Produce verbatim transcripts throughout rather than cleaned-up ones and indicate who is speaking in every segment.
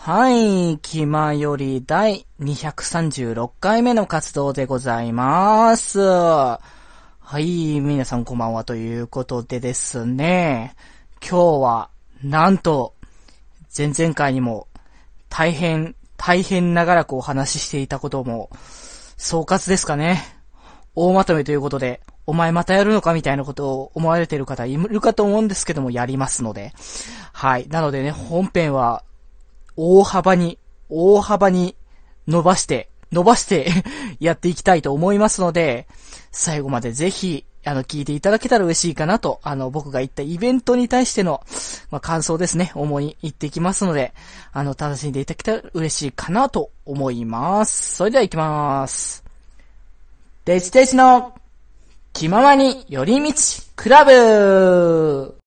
Speaker 1: はい、気まより第にひゃくさんじゅうろっかいめの活動でございます。はい、皆さんこんばんはということでですね、今日はなんと前々回にも大変大変長らくお話ししていたことも総括ですかね。大まとめということで、お前またやるのかみたいなことを思われている方いるかと思うんですけども、やりますので。はい。なのでね、本編は大幅に、大幅に伸ばして、伸ばしてやっていきたいと思いますので、最後までぜひ、あの、聞いていただけたら嬉しいかなと、あの、僕が言ったイベントに対しての、まあ、感想ですね、主に言っていきますので、あの、楽しんでいただけたら嬉しいかなと思います。それでは行きます。デジデジの気ままに寄り道クラブ。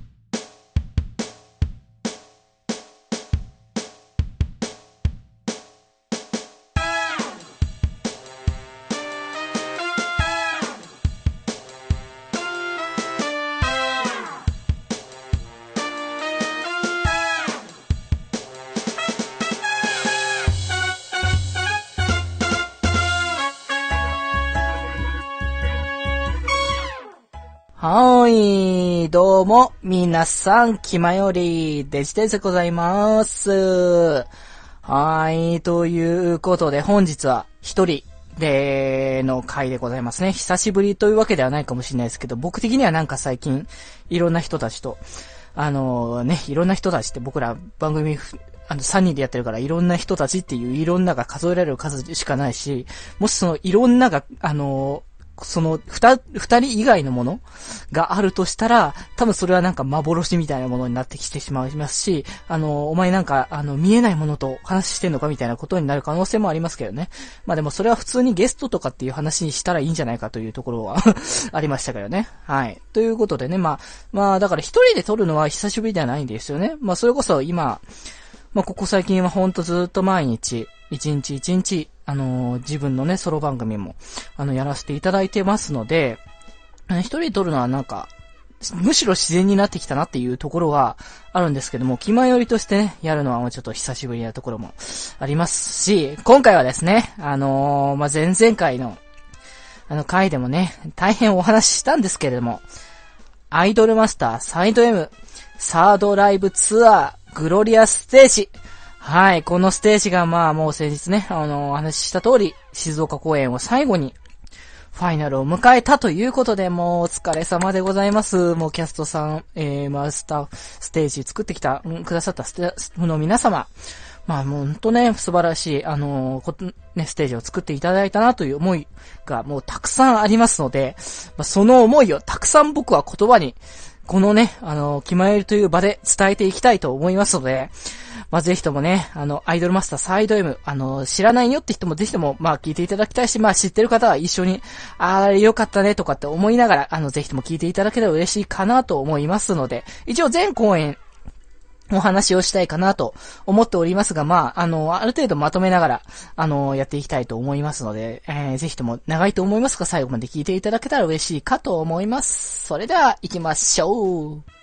Speaker 1: はーい、どうも、皆さん、気まより、デジデジでございます。はーい、ということで、本日は一人での回でございますね。久しぶりというわけではないかもしれないですけど、僕的にはなんか最近、いろんな人たちと、あのね、いろんな人たちって僕ら番組、あのさんにんでやってるからいろんな人たちっていういろんなが数えられる数しかないし、もしそのいろんなが、あのその、ふた、二人以外のものがあるとしたら、多分それはなんか幻みたいなものになってきてしまいますし、あの、お前なんか、あの、見えないものと話してんのかみたいなことになる可能性もありますけどね。まあでもそれは普通にゲストとかっていう話にしたらいいんじゃないかというところはありましたけどね。はい。ということでね、まあ、まあだから一人で撮るのは久しぶりではないんですよね。まあそれこそ今、まあここ最近はほんとずっと毎日、一日一日、あのー、自分のね、ソロ番組も、あの、やらせていただいてますので、一人で撮るのはなんか、むしろ自然になってきたなっていうところはあるんですけども、気まよりとしてね、やるのはもうちょっと久しぶりなところもありますし、今回はですね、あのー、まあ、前々回の、あの回でもね、大変お話ししたんですけれども、アイドルマスターサイド M、サードライブツアー、グロリアステージ、はい、このステージがまあもう先日ね、あの、お話しした通り、静岡公演を最後に、ファイナルを迎えたということで、もうお疲れ様でございます。もうキャストさん、えー、まあスタッフ、ステージ作ってきた、くださったスタッフの皆様、まあもうほんとね、素晴らしい、あのー、ね、ステージを作っていただいたなという思いがもうたくさんありますので、まあ、その思いをたくさん僕は言葉に、このね、あのー、気まよりという場で伝えていきたいと思いますので、まあ、ぜひともね、あの、アイドルマスターサイド M、あの、知らないよって人もぜひとも、まあ、聞いていただきたいし、まあ、知ってる方は一緒に、ああれよかったねとかって思いながら、あの、ぜひとも聞いていただけたら嬉しいかなと思いますので、一応全公演、お話をしたいかなと思っておりますが、まあ、あの、ある程度まとめながら、あの、やっていきたいと思いますので、えー、ぜひとも長いと思いますが、最後まで聞いていただけたら嬉しいかと思います。それでは、行きましょう。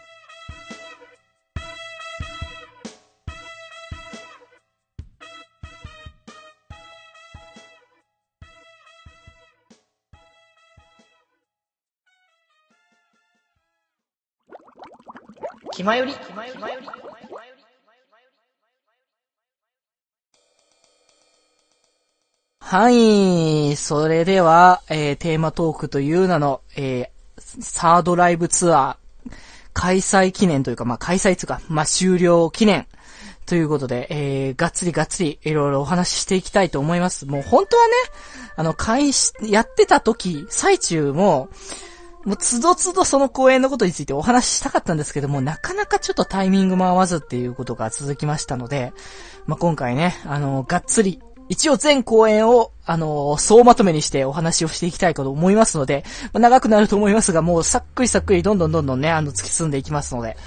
Speaker 1: 気まよりはい、それでは、えー、テーマトークという名の、えー、サードライブツアー開催記念というか、まあ開催つか、まあ終了記念ということで、えー、がっつりがっつりいろいろお話ししていきたいと思います。もう本当はね、あの、開始、やってた時、最中も、もうつどつどその公演のことについてお話ししたかったんですけども、なかなかちょっとタイミングも合わずっていうことが続きましたので、まあ、今回ね、あの、がっつり、一応全公演を、あの、総まとめにしてお話をしていきたいかと思いますので、まあ、長くなると思いますが、もうさっくりさっくりどんどんどんどんね、あの、突き進んでいきますので、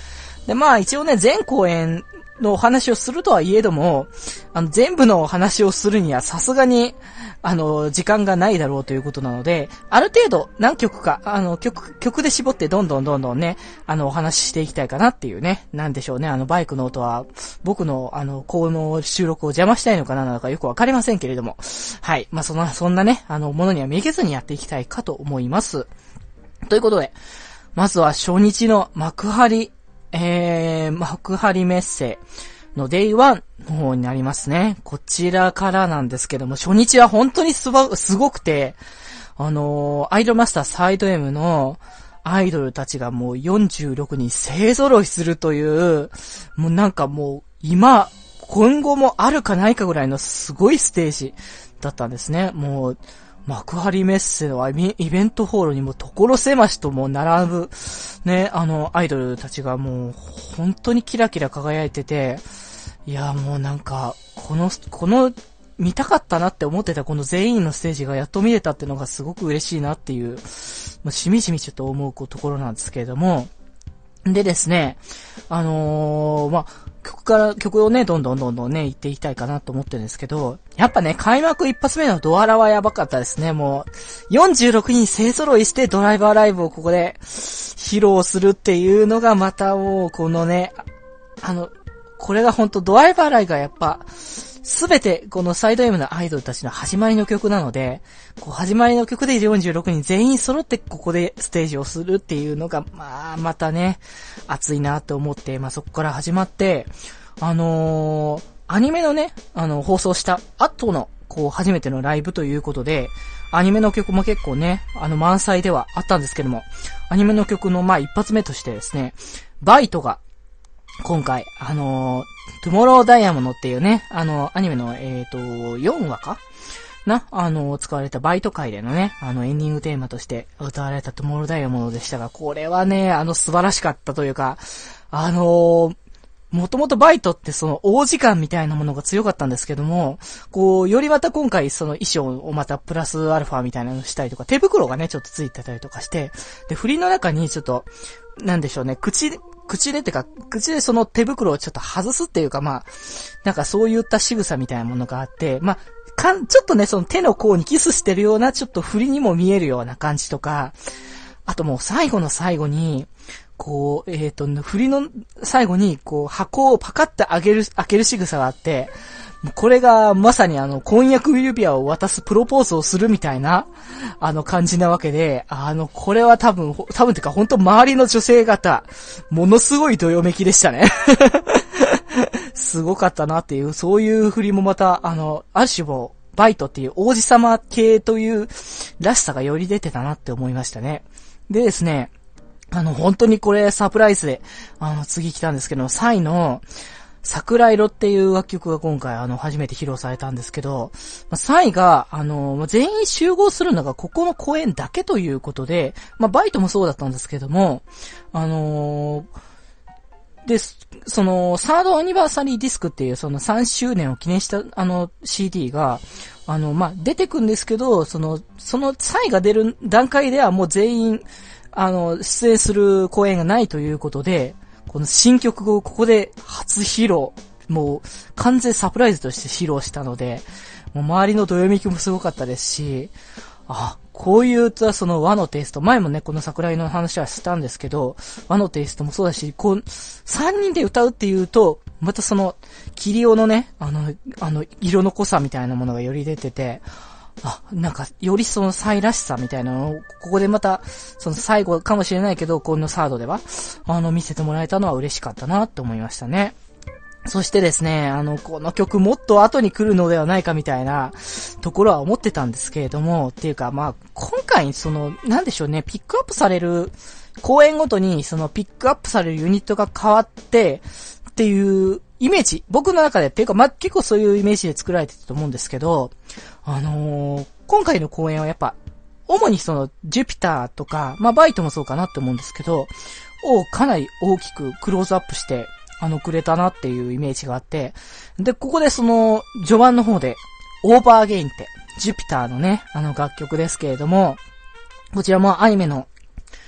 Speaker 1: で、まあ一応ね、全公演のお話をするとはいえども、あの、全部のお話をするにはさすがに、あの、時間がないだろうということなので、ある程度何曲か、あの、曲、曲で絞ってどんどんどんどんね、あの、お話ししていきたいかなっていうね、なんでしょうね、あの、バイクの音は、僕の、あの、この収録を邪魔したいのかななのかよくわかりませんけれども、はい。まあ、そんな、そんなね、あの、ものにはめげずにやっていきたいかと思います。ということで、まずは初日の幕張、えー、幕張メッセのデイワンの方になりますね。こちらからなんですけども、初日は本当にすば、すごくて、あのー、アイドルマスターサイド M のアイドルたちがもうよんじゅうろくにん勢揃いするという、もうなんかもう今、今後もあるかないかぐらいのすごいステージだったんですね。もう、幕張メッセのイベントホールにも所狭しとも並ぶ、ね、あの、アイドルたちがもう、本当にキラキラ輝いてて、いや、もうなんか、この、この、見たかったなって思ってたこの全員のステージがやっと見れたっていうのがすごく嬉しいなっていう、まあ、しみじみちょっと思うところなんですけれども、でですね、あのー、まあ、曲から、曲をね、どんどんどんどんね、言っていきたいかなと思ってるんですけど、やっぱね、開幕一発目のドアラはやばかったですね、もう。よんじゅうろくにん勢揃いしてドライバーライブをここで披露するっていうのがまたもう、このね、あの、これがほんとドライバーライブがやっぱ、すべてこのサイド M のアイドルたちの始まりの曲なので、こう始まりの曲でよんじゅうろくにん全員揃ってここでステージをするっていうのが、まあ、またね、熱いなと思って、まあそこから始まって、あのー、アニメのね、あの、放送した後の、こう、初めてのライブということで、アニメの曲も結構ね、あの、満載ではあったんですけども、アニメの曲の、まあ一発目としてですね、バイトが、今回、あのー、トゥモローダイヤモンドっていうね、あの、アニメの、えっと、よんわかな、あの、使われたバイト界でのね、あの、エンディングテーマとして歌われたトゥモローダイヤモンドでしたが、これはね、あの、素晴らしかったというか、あのー、もともとバイトってその王子感みたいなものが強かったんですけども、こう、よりまた今回その衣装をまたプラスアルファみたいなのしたりとか、手袋がね、ちょっとついてたりとかして、で、振りの中にちょっと、なんでしょうね、口、口でってか、口でその手袋をちょっと外すっていうか、まあ、なんかそういった仕草みたいなものがあって、まあ、かん、ちょっとね、その手の甲にキスしてるような、ちょっと振りにも見えるような感じとか、あともう最後の最後に、こう、えっと、振りの最後に、こう、箱をパカッて開ける、開ける仕草があって、これがまさにあの、婚約指輪を渡すプロポーズをするみたいな、あの感じなわけで、あの、これは多分、多分ってか本当周りの女性方、ものすごいどよめきでしたね。すごかったなっていう、そういう振りもまた、あの、ある種も、バイトっていう王子様系というらしさがより出てたなって思いましたね。でですね、あの、本当にこれサプライズで、あの、次来たんですけど、サイの、桜色っていう楽曲が今回あの初めて披露されたんですけど、まあ、サイがあの全員集合するのがここの公演だけということで、まあバイトもそうだったんですけども、あのー、で、そのサードアニバーサリーディスクっていうそのさんしゅうねんを記念したあの シーディー が、あのまあ出てくんですけど、その、そのサイが出る段階ではもう全員あの出演する公演がないということで、この新曲をここで初披露、もう完全サプライズとして披露したので、もう周りのどよめきもすごかったですし、あ、こういうその和のテイスト、前もね、この桜井の話はしたんですけど、和のテイストもそうだし、こう、三人で歌うっていうと、またその、キリオのね、あの、あの、色の濃さみたいなものがより出てて、あ、なんか、よりそのサイらしさみたいなのを、ここでまた、その最後かもしれないけど、このサードでは、あの、見せてもらえたのは嬉しかったなって思いましたね。そしてですね、あの、この曲もっと後に来るのではないかみたいなところは思ってたんですけれども、っていうか、まあ、今回、その、なんでしょうね、ピックアップされる、公演ごとに、その、ピックアップされるユニットが変わって、っていうイメージ、僕の中でっていうか、まあ、結構そういうイメージで作られてたと思うんですけど、あのー、今回の公演はやっぱ、主にその、ジュピターとか、まあ、バイトもそうかなって思うんですけど、をかなり大きくクローズアップして、あの、くれたなっていうイメージがあって、で、ここでその、序盤の方で、オーバーゲインって、ジュピターのね、あの楽曲ですけれども、こちらもアニメの、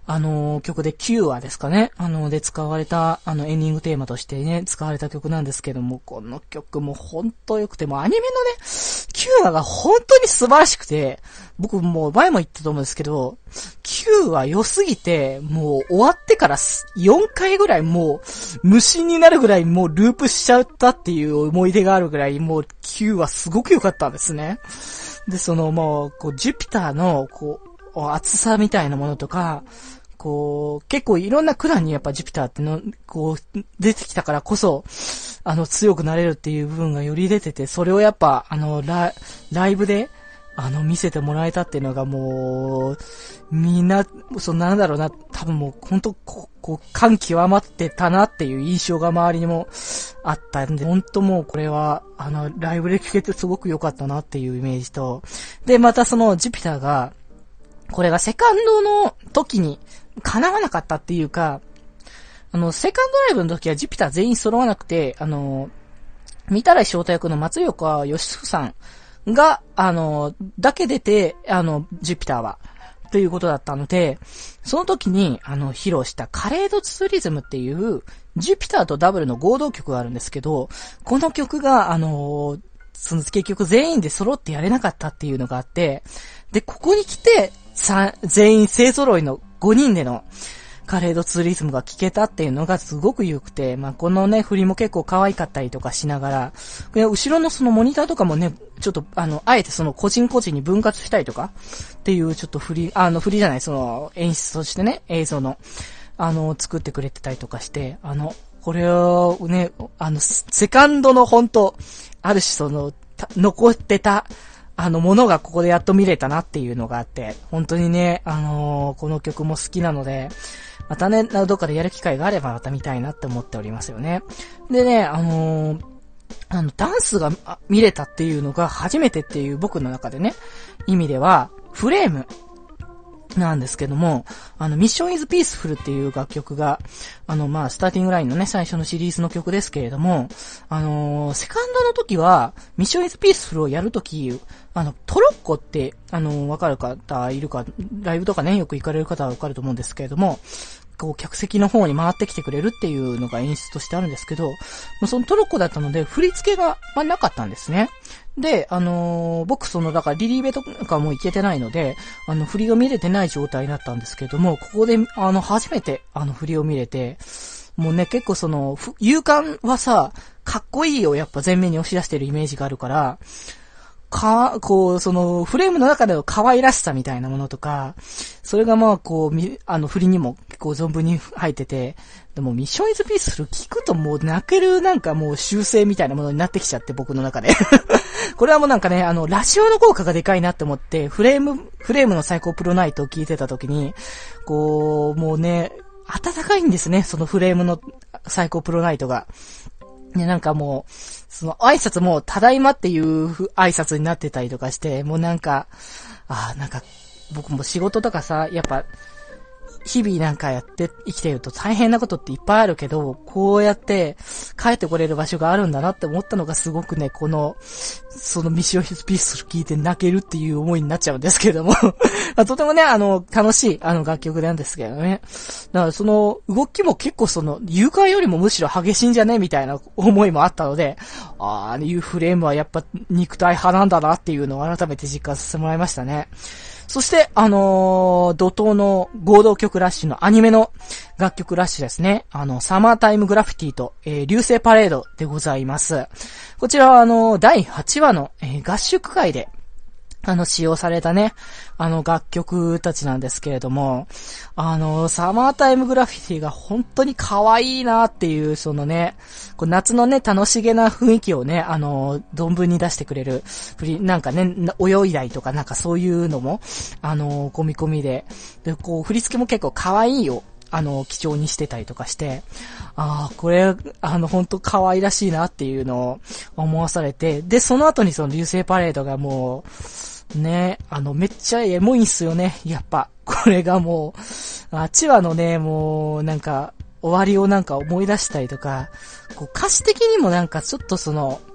Speaker 1: あのー、曲できゅうわですかね。あのー、で使われた、あの、エンディングテーマとしてね、使われた曲なんですけども、この曲も本当良くて、もうアニメのね、きゅうわが本当に素晴らしくて、僕もう前も言ったと思うんですけど、きゅうわ良すぎて、もう終わってからよんかいぐらいもう無心になるぐらいもうループしちゃったっていう思い出があるぐらい、もうきゅうわすごく良かったんですね。で、そのもう、こう、ジュピターの、こう、厚さみたいなものとか、こう、結構いろんなクランにやっぱジュピターっての、こう、出てきたからこそ、あの、強くなれるっていう部分がより出てて、それをやっぱ、あの、ラ、ライブで、あの、見せてもらえたっていうのがもう、みんな、そのなんだろうな、多分もう、ほんと、こう、こう感極まってたなっていう印象が周りにもあったんで、ほんともうこれは、あの、ライブで聴けてすごく良かったなっていうイメージと、で、またその、ジュピターが、これがセカンドの時に叶わなかったっていうか、あの、セカンドライブの時はジュピター全員揃わなくて、あの、三たらい翔太役の松岡義嗣さんが、あの、だけ出て、あの、ジュピターは、ということだったので、その時に、あの、披露したカレードツーリズムっていう、ジュピターとダブルの合同曲があるんですけど、この曲が、あの、その結局全員で揃ってやれなかったっていうのがあって、で、ここに来て、さ、全員勢揃いのごにんでのカレードツーリズムが聴けたっていうのがすごく良くて、まあ、このね、振りも結構可愛かったりとかしながら、後ろのそのモニターとかもね、ちょっとあの、あえてその個人個人に分割したりとかっていうちょっと振り、あの、振りじゃない、その演出としてね、映像の、あの、作ってくれてたりとかして、あの、これをね、あの、セカンドの本当ある種その、残ってた、あの、ものがここでやっと見れたなっていうのがあって、本当にね、あのー、この曲も好きなので、またね、どっかでやる機会があればまた見たいなって思っておりますよね。でね、あのー、あの、ダンスが見れたっていうのが初めてっていう僕の中でね、意味では、フレームなんですけども、あの、ミッションイズピースフルっていう楽曲が、あの、まあ、スターティングラインのね、最初のシリーズの曲ですけれども、あのー、セカンドの時は、ミッションイズピースフルをやるとき、あの、トロッコって、あのー、わかる方いるか、ライブとかね、よく行かれる方はわかると思うんですけれども、こう、客席の方に回ってきてくれるっていうのが演出としてあるんですけど、そのトロッコだったので、振り付けが、まあ、なかったんですね。で、あのー、僕その、だからリリーベとかも行けてないので、あの、振りが見れてない状態だったんですけども、ここで、あの、初めて、あの、振りを見れて、もうね、結構その、勇敢はさ、かっこいいをやっぱ前面に押し出してるイメージがあるから、か、こう、その、フレームの中での可愛らしさみたいなものとか、それがまあ、こう、み、あの、振りにも結構存分に入ってて、でも、ミッションイズピースフル聞くともう泣けるなんかもう修正みたいなものになってきちゃって、僕の中で。これはもうなんかね、あの、ラジオの効果がでかいなって思って、フレーム、フレームの最高プロナイトを聞いてた時に、こう、もうね、暖かいんですね、そのフレームの最高プロナイトが。ね、なんかもう、その挨拶もただいまっていう挨拶になってたりとかして、もうなんか、ああ、なんか、僕も仕事とかさ、やっぱ、日々なんかやって生きてると大変なことっていっぱいあるけど、こうやって帰ってこれる場所があるんだなって思ったのがすごくね、この、そのミッションヒスピース聞いて泣けるっていう思いになっちゃうんですけれどもとてもね、あの、楽しい、あの、楽曲なんですけどね。だからその、動きも結構その、勇敢よりもむしろ激しいんじゃねみたいな思いもあったので、ああ、いうフレームはやっぱ肉体派なんだなっていうのを改めて実感させてもらいましたね。そして、あのー、怒涛の合同曲ラッシュのアニメの楽曲ラッシュですね。あの、サマータイムグラフィティと、えー、流星パレードでございます。こちらは、あのー、だいはちわの、えー、合宿会で、あの、使用されたね、あの、楽曲たちなんですけれども、あの、サマータイムグラフィティが本当に可愛いなっていう、そのね、こう夏のね、楽しげな雰囲気をね、あの、存分に出してくれる、振り、なんかね、泳いだりとかなんかそういうのも、あの、込み込みで、で、こう、振り付けも結構可愛いを、あの、基調にしてたりとかして、ああ、これ、あの、本当可愛らしいなっていうのを思わされて、で、その後にその流星パレードがもう、ね、あの、めっちゃエモいんすよね、やっぱ。これがもう、あちわのね、もう、なんか、終わりをなんか思い出したりとか、こう歌詞的にもなんかちょっとその、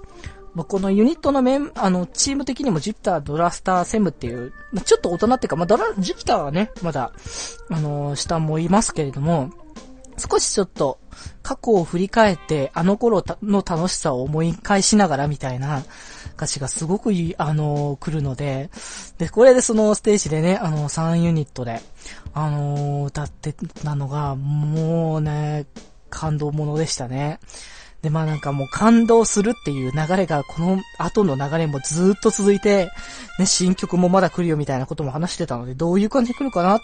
Speaker 1: まあ、このユニットのメン、あの、チーム的にもジュピター、ドラスター、セムっていう、まあ、ちょっと大人っていうか、まあ、ドラ、ジュピターはね、まだ、あのー、下もいますけれども、少しちょっと、過去を振り返って、あの頃の楽しさを思い返しながらみたいな歌詞がすごくいい、あのー、来るので、で、これでそのステージでね、あのー、さんユニットで、あのー、歌ってたのが、もうね、感動ものでしたね。で、まあなんかもう感動するっていう流れが、この後の流れもずーっと続いて、ね、新曲もまだ来るよみたいなことも話してたので、どういう感じで来るかなって、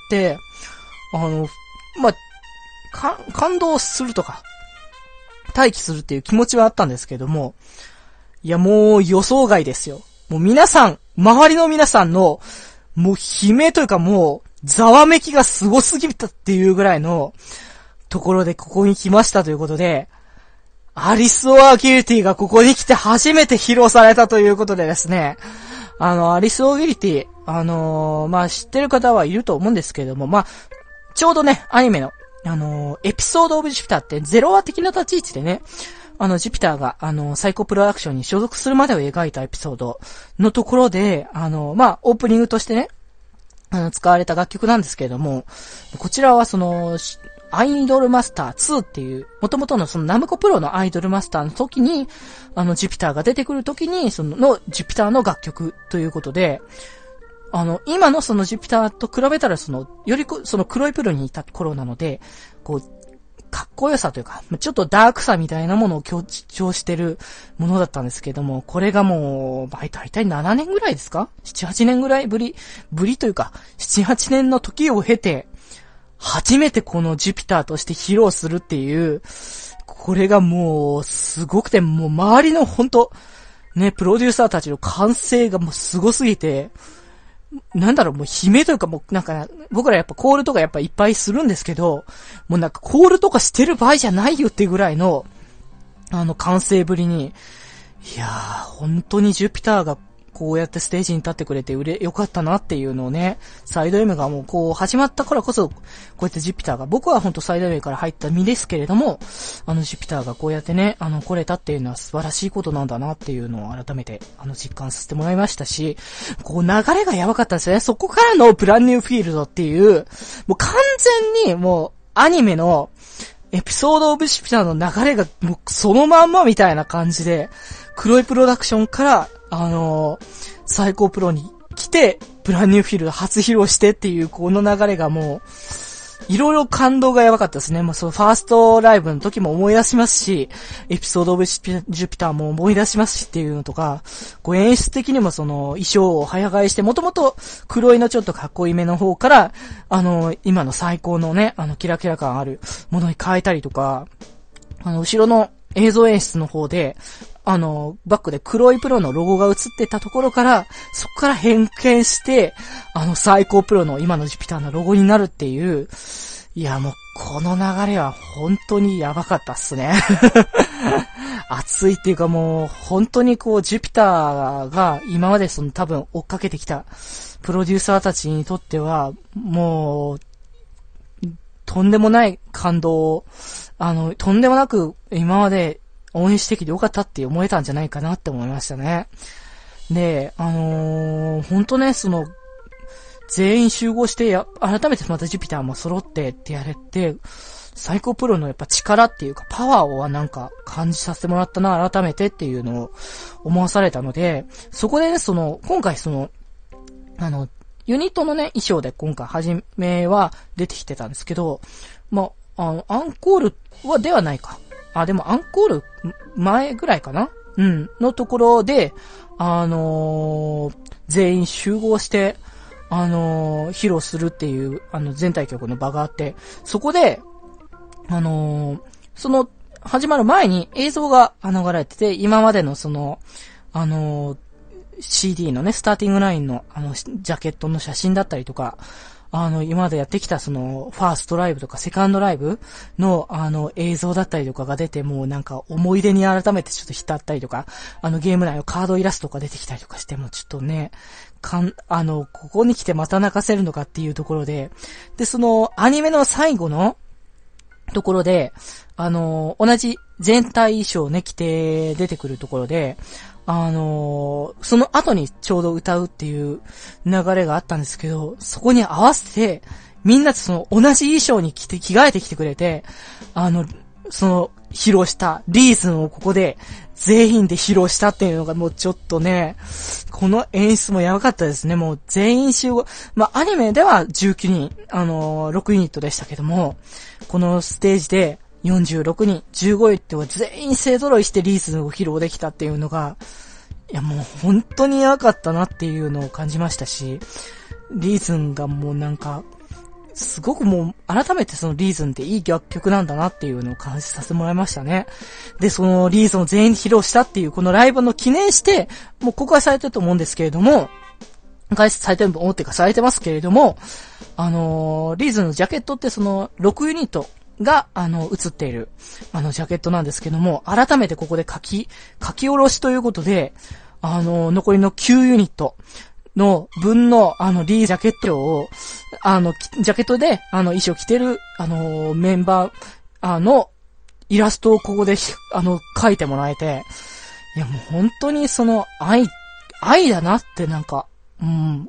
Speaker 1: あの、まあ、か、感動するとか、待機するっていう気持ちはあったんですけども、いやもう予想外ですよ。もう皆さん、周りの皆さんの、もう悲鳴というかもう、ざわめきがすごすぎたっていうぐらいのところでここに来ましたということで、アリス・オア・ギルティがここに来て初めて披露されたということでですね、あの、アリス・オア・ギルティ、あのー、まあ、知ってる方はいると思うんですけれども、まあ、ちょうどね、アニメの、あのー、エピソード・オブ・ジュピターってゼロ話的な立ち位置でね、あの、ジュピターが、あの、サイコプロダクションに所属するまでを描いたエピソードのところで、あの、まあ、オープニングとしてね、あの、使われた楽曲なんですけれども、こちらはその、アイドルマスターツーっていう、元々のそのナムコプロのアイドルマスターの時に、あの、ジュピターが出てくる時に、その、の、ジュピターの楽曲ということで、あの、今のそのジュピターと比べたらその、よりこ、その黒いプロにいた頃なので、こう、かっこよさというか、ちょっとダークさみたいなものを強調してるものだったんですけども、これがもう、大体ななねんぐらいですか ?なな、はちねんぐらいぶり、ぶりというか、なな、はちねんの時を経て、初めてこのジュピターとして披露するっていう、これがもう、すごくて、もう周りのほんと、ね、プロデューサーたちの完成がもうすごすぎて、なんだろう、もう悲鳴というかもうなんか、僕らやっぱコールとかやっぱいっぱいするんですけど、もうなんかコールとかしてる場合じゃないよっていうぐらいの、あの完成ぶりに、いやー、本当にジュピターがこうやってステージに立ってくれてうれ、よかったなっていうのをね、サイド M がもうこう始まったからこそ、こうやってジュピターが、僕は本当サイド M から入った身ですけれども、あのジュピターがこうやってね、あの来れたっていうのは素晴らしいことなんだなっていうのを改めて、あの実感させてもらいましたし、こう流れがやばかったんですよね。そこからのブランニューフィールドっていう、もう完全にもうアニメのエピソードオブジュピターの流れがもうそのまんまみたいな感じで、黒いプロダクションから、あのー、最高プロに来て、ブランニューフィールド初披露してっていう、この流れがもう、いろいろ感動がやばかったですね。もうそのファーストライブの時も思い出しますし、エピソードオブジュピターも思い出しますしっていうのとか、こう演出的にもその衣装を早替えして、もともと黒いのちょっとかっこいいめの方から、あの、今の最高のね、あの、キラキラ感あるものに変えたりとか、あの、後ろの映像演出の方で、あの、バックで黒いプロのロゴが映ってたところから、そこから変形して、あの、最高プロの今のジュピターのロゴになるっていう、いや、もう、この流れは本当にやばかったっすね。熱いっていうかもう、本当にこう、ジュピターが今までその多分追っかけてきたプロデューサーたちにとっては、もう、とんでもない感動を、あの、とんでもなく今まで応援してきてよかったって思えたんじゃないかなって思いましたね。で、あのー、ほんとね、その、全員集合してや、改めてまたジュピターも揃ってってやれて、最高プロのやっぱ力っていうかパワーをなんか感じさせてもらったな、改めてっていうのを思わされたので、そこでね、その、今回その、あの、ユニットのね、衣装で今回初めは出てきてたんですけど、まあ、あの、アンコールはではないか。あ、でもアンコール前ぐらいかな？うん。のところで、あのー、全員集合して、あのー、披露するっていう、あの、全体曲の場があって、そこで、あのー、その、始まる前に映像が流れてて、今までのその、あのー、シーディー のね、スターティングラインの、あの、ジャケットの写真だったりとか、あの、今までやってきたその、ファーストライブとかセカンドライブの、あの、映像だったりとかが出て、もうなんか思い出に改めてちょっと浸ったりとか、あの、ゲーム内のカードイラストが出てきたりとかして、もちょっとね、かん、あの、ここに来てまた泣かせるのかっていうところで、で、その、アニメの最後のところで、あの、同じ全体衣装をね、着て出てくるところで、 あのー、その後にちょうど歌うっていう流れがあったんですけど、そこに合わせて、みんなとその同じ衣装に着て、着替えてきてくれて、あの、その、披露したリーズンをここで全員で披露したっていうのがもうちょっとね、この演出もやばかったですね。もう全員集合。まあ、アニメではじゅうきゅうにん、あのー、ろくユニットでしたけども、このステージでよんじゅうろくにん、じゅうごユニットが全員勢揃いしてリーズンを披露できたっていうのが、いやもう本当にやばかったなっていうのを感じましたし、リーズンがもうなんか、すごくもう、改めてそのリーズンっていい楽曲なんだなっていうのを感じさせてもらいましたね。で、そのリーズンを全員に披露したっていうこのライブの記念して、もう公開されてると思うんですけれども、公開されてると思ってかされてますけれども、あのー、リーズンのジャケットってそのろくユニットが、あの、映っている、あの、ジャケットなんですけども、改めてここで書き、書き下ろしということで、あのー、残りのきゅうユニット、の分の、あの、リージャケットを、あの、ジャケットで、あの、衣装着てる、あの、メンバー、あの、イラストをここで、あの、描いてもらえて、いや、もう本当にその、愛、愛だなってなんか、うん、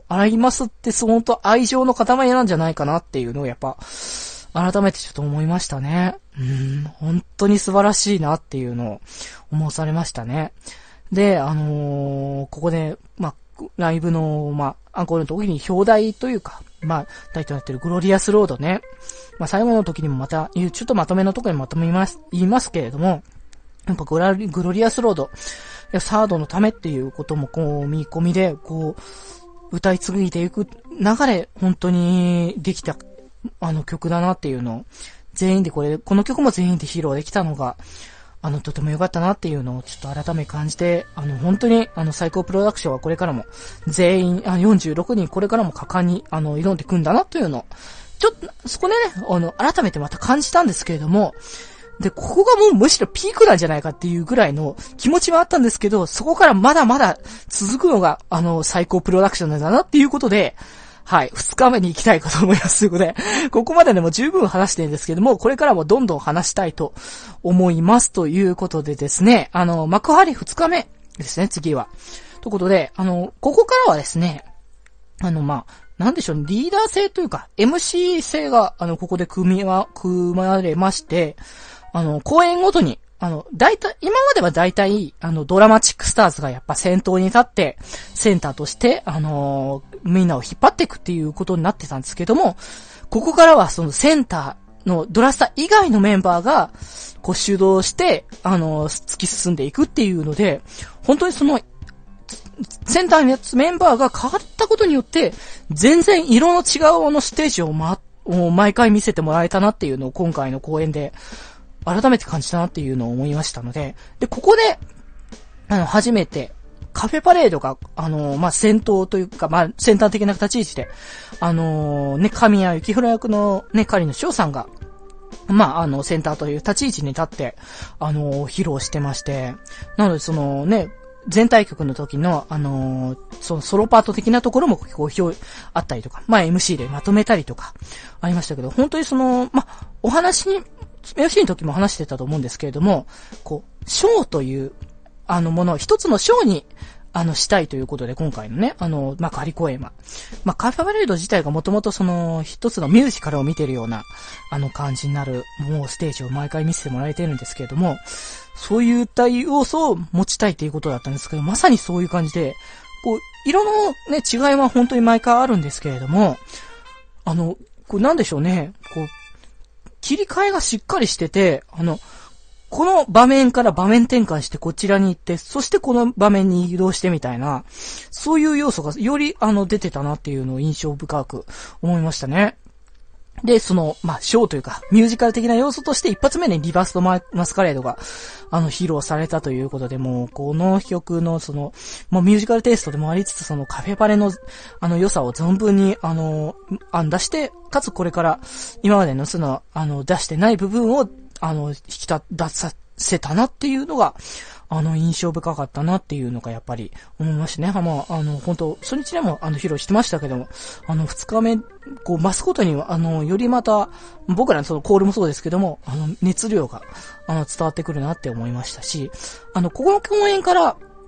Speaker 1: アイマスってその本当愛情の塊なんじゃないかなっていうのをやっぱ、改めてちょっと思いましたね。うん、本当に素晴らしいなっていうのを思わされましたね。で、あのー、ここで、まあ、ライブの、まあ、アンコールの時に表題というか、まあ、タイトルになってるグロリアスロードね。まあ、最後の時にもまた、ちょっとまとめのところにまとめます、言いますけれども、やっぱグラリ、グロリアスロード、サードのためっていうこともこう、見込みで、こう、歌い継いでいく流れ、本当にできた、あの曲だなっていうのを、全員でこれ、この曲も全員で披露できたのが、あの、とても良かったなっていうのをちょっと改め感じて、あの、本当に、あの、最高プロダクションはこれからも、全員、あの、よんじゅうろくにんこれからも果敢に、あの、挑んでいくんだなというのを、ちょっと、そこでね、あの、改めてまた感じたんですけれども、で、ここがもうむしろピークなんじゃないかっていうぐらいの気持ちはあったんですけど、そこからまだまだ続くのが、あの、最高プロダクションなんだなっていうことで、はい。二日目に行きたいかと思います。ということで、ここまででも十分話してるんですけども、これからもどんどん話したいと思います。ということでですね、あの、幕張二日目ですね、次は。ということで、あの、ここからはですね、あの、まあ、なんでしょう、リーダー性というか、エムシー 性が、あの、ここで組みは、組まれまして、あの、公演ごとに、あの、大体、今までは大体、あの、ドラマチックスターズがやっぱ先頭に立って、センターとして、あのー、みんなを引っ張っていくっていうことになってたんですけども、ここからはそのセンターのドラスター以外のメンバーが、こう主導して、あのー、突き進んでいくっていうので、本当にその、センターのやつメンバーが変わったことによって、全然色の違うあのステージをま、を毎回見せてもらえたなっていうのを今回の公演で、改めて感じたなっていうのを思いましたので、で、ここで、あの、初めて、カフェパレードが、あのー、まあ、先頭というか、まあ、先端的な立ち位置で、あのー、ね、神谷幸宏役のね、狩野翔さんが、まあ、あの、センターという立ち位置に立って、あのー、披露してまして、なので、そのね、全体曲の時の、あのー、そのソロパート的なところもこう、表、あったりとか、まあ、エムシー でまとめたりとか、ありましたけど、本当にその、まあ、お話に、エムシー の時も話してたと思うんですけれども、こう、ショーという、あのものを一つのショーに、あの、したいということで、今回のね、あの、まあ、仮公演は。まあ、カフェパレード自体がもともとその、一つのミュージカルを見てるような、あの感じになる、もうステージを毎回見せてもらえてるんですけれども、そういった要素を持ちたいということだったんですけど、まさにそういう感じで、こう、色のね、違いは本当に毎回あるんですけれども、あの、こう、なんでしょうね、こう、切り替えがしっかりしてて、あの、この場面から場面転換してこちらに行って、そしてこの場面に移動してみたいな、そういう要素がよりあの出てたなっていうのを印象深く思いましたね。で、その、まあ、ショーというか、ミュージカル的な要素として一発目にリバースとマスカレードが、あの、披露されたということで、もう、この曲のその、もうミュージカルテイストでもありつつ、そのカフェパレの、あの、良さを存分に、あの、案出して、かつこれから、今までのその、あの、出してない部分を、あの、引き立たせたなっていうのが、あの、印象深かったなっていうのがやっぱり思いましたね。まあ、あの、本当初日でもあの、披露してましたけども、あの、二日目、こう、増すことには、あの、よりまた、僕らのそのコールもそうですけども、あの、熱量が、あの、伝わってくるなって思いましたし、あの、ここの公演から、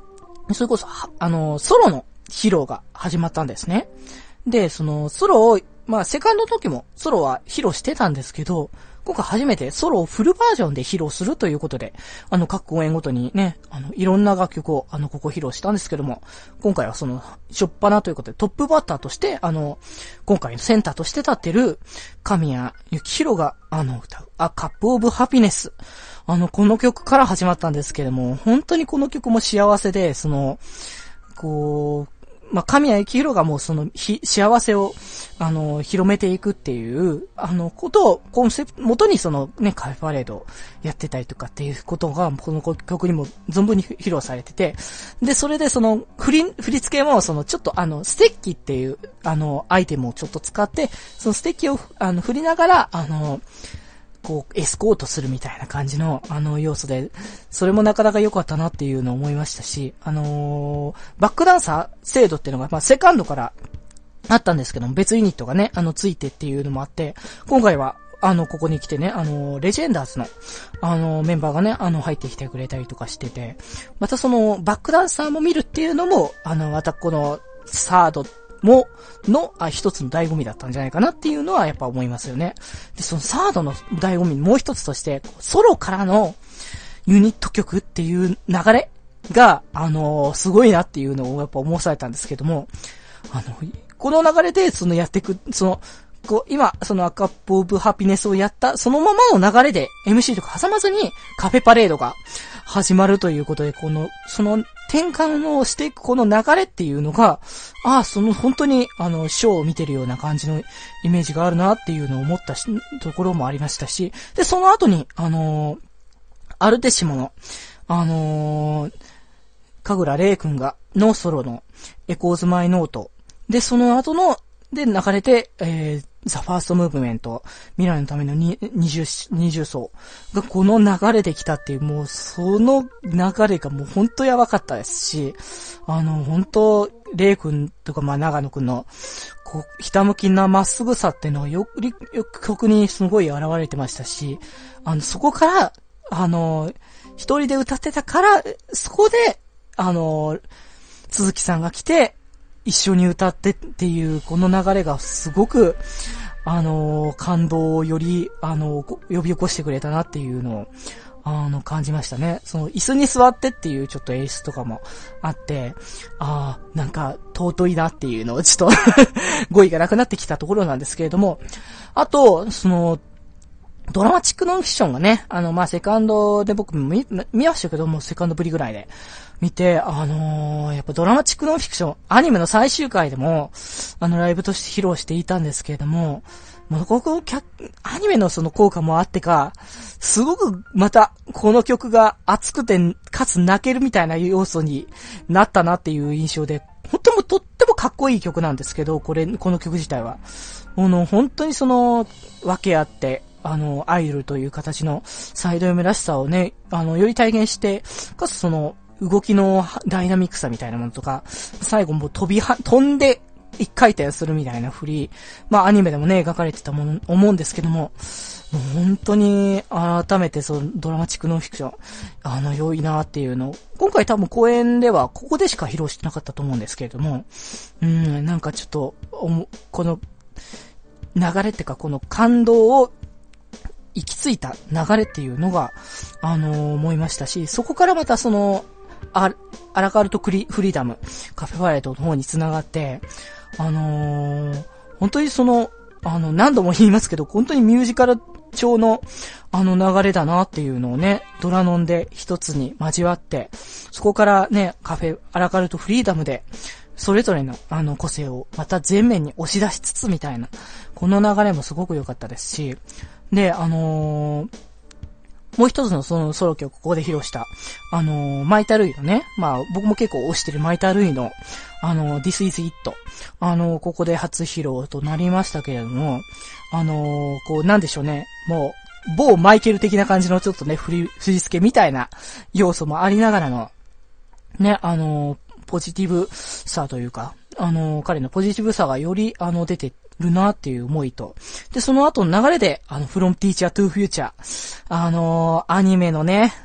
Speaker 1: それこそ、あの、ソロの披露が始まったんですね。で、その、ソロを、まあ、セカンドの時もソロは披露してたんですけど、今回初めてソロをフルバージョンで披露するということで、あの、各公演ごとにね、あの、いろんな楽曲を、あの、ここ披露したんですけども、今回はその、しょっぱなということで、トップバッターとして、あの、今回のセンターとして立ってる、神谷幸宏が、あの、歌う、A Cup of Happiness。あの、この曲から始まったんですけども、本当にこの曲も幸せで、その、こう、まあ、神谷幸宏がもうその、ひ、幸せを、あの、広めていくっていう、あの、ことを、コンセプト、元にそのね、カフェパレードをやってたりとかっていうことが、この曲にも存分に披露されてて、で、それでその、振り、振り付けも、その、ちょっとあの、ステッキっていう、あの、アイテムをちょっと使って、そのステッキを、あの、振りながら、あの、こう、エスコートするみたいな感じの、あの、要素で、それもなかなか良かったなっていうのを思いましたし、あのー、バックダンサー制度っていうのが、まあ、セカンドからあったんですけども、別ユニットがね、あの、ついてっていうのもあって、今回は、あの、ここに来てね、あの、レジェンダーズの、あの、メンバーがね、あの、入ってきてくれたりとかしてて、またその、バックダンサーも見るっていうのも、あの、またこの、サード、も、の、あ、一つの醍醐味だったんじゃないかなっていうのはやっぱ思いますよね。で、そのサードの醍醐味もう一つとして、ソロからのユニット曲っていう流れが、あのー、すごいなっていうのをやっぱ思わされたんですけども、あの、この流れでそのやっていく、その、こう、今、そのアカップオブハピネスをやった、そのままの流れで エムシー とか挟まずにカフェパレードが始まるということで、この、その転換をしていくこの流れっていうのが、ああ、その本当に、あの、ショーを見てるような感じのイメージがあるなっていうのを思ったし、ところもありましたし、で、その後に、あのー、アルテシモの、あのー、神楽玲くんが、のソロのエコーズマイノート。で、その後の、で、流れて、えー、ザ・ファーストムーブメント、未来のためのに二重、二重奏がこの流れで来たっていう、もうその流れがもうほんとやばかったですし、あの、ほんと、レイ君とか、まあ、長野くんの、こう、ひたむきなまっすぐさっていうのがよく、よく曲にすごい現れてましたし、あの、そこから、あの、一人で歌ってたから、そこで、あの、鈴木さんが来て、一緒に歌ってっていう、この流れがすごく、あのー、感動をより、あのー、呼び起こしてくれたなっていうのを、あの、感じましたね。その、椅子に座ってっていうちょっと演出とかもあって、ああ、なんか、尊いなっていうのをちょっと語彙がなくなってきたところなんですけれども、あと、その、ドラマチックノンフィクションがね、あの、まあ、セカンドで僕見、見ましたけども、セカンドぶりぐらいで見て、あのー、やっぱドラマチックノンフィクション、アニメの最終回でも、あの、ライブとして披露していたんですけれども、もうここ、アニメのその効果もあってか、すごくまた、この曲が熱くて、かつ泣けるみたいな要素になったなっていう印象で、本当もとってもかっこいい曲なんですけど、これ、この曲自体は。あの、本当にその、分け合って、あの、アイドルという形のサイド M らしさをね、あの、より体現して、かつその、動きのダイナミックさみたいなものとか、最後も飛びは、飛んで一回転するみたいな振り、まあアニメでもね、描かれてたもの、思うんですけども、もう本当に改めてそのドラマチックノンフィクション、あの、良いなっていうのを、今回多分公演ではここでしか披露してなかったと思うんですけれども、うん、なんかちょっと、この流れってかこの感動を行き着いた流れっていうのが、あのー、思いましたし、そこからまたその、アラカルトクリフリーダム、カフェファレットの方に繋がって、あのー、本当にその、あの、何度も言いますけど、本当にミュージカル調の、あの流れだなっていうのをね、ドラノンで一つに交わって、そこからね、カフェ、アラカルトフリーダムで、それぞれのあの個性をまた前面に押し出しつつみたいな、この流れもすごく良かったですし、で、あのー、もう一つのそのソロ曲、ここで披露した、あのー、マイタルイのね、まあ僕も結構推してるマイタルイの、あのー、This is It。あのー、ここで初披露となりましたけれども、あのー、こうなんでしょうね、もう、某マイケル的な感じのちょっとね、振り、振り付けみたいな要素もありながらの、ね、あのー、ポジティブさというか、あのー、彼のポジティブさがより、あの、出てるなっていう思いと、で、その後の流れで、あの、From Teacher to Future、あのー、アニメのね、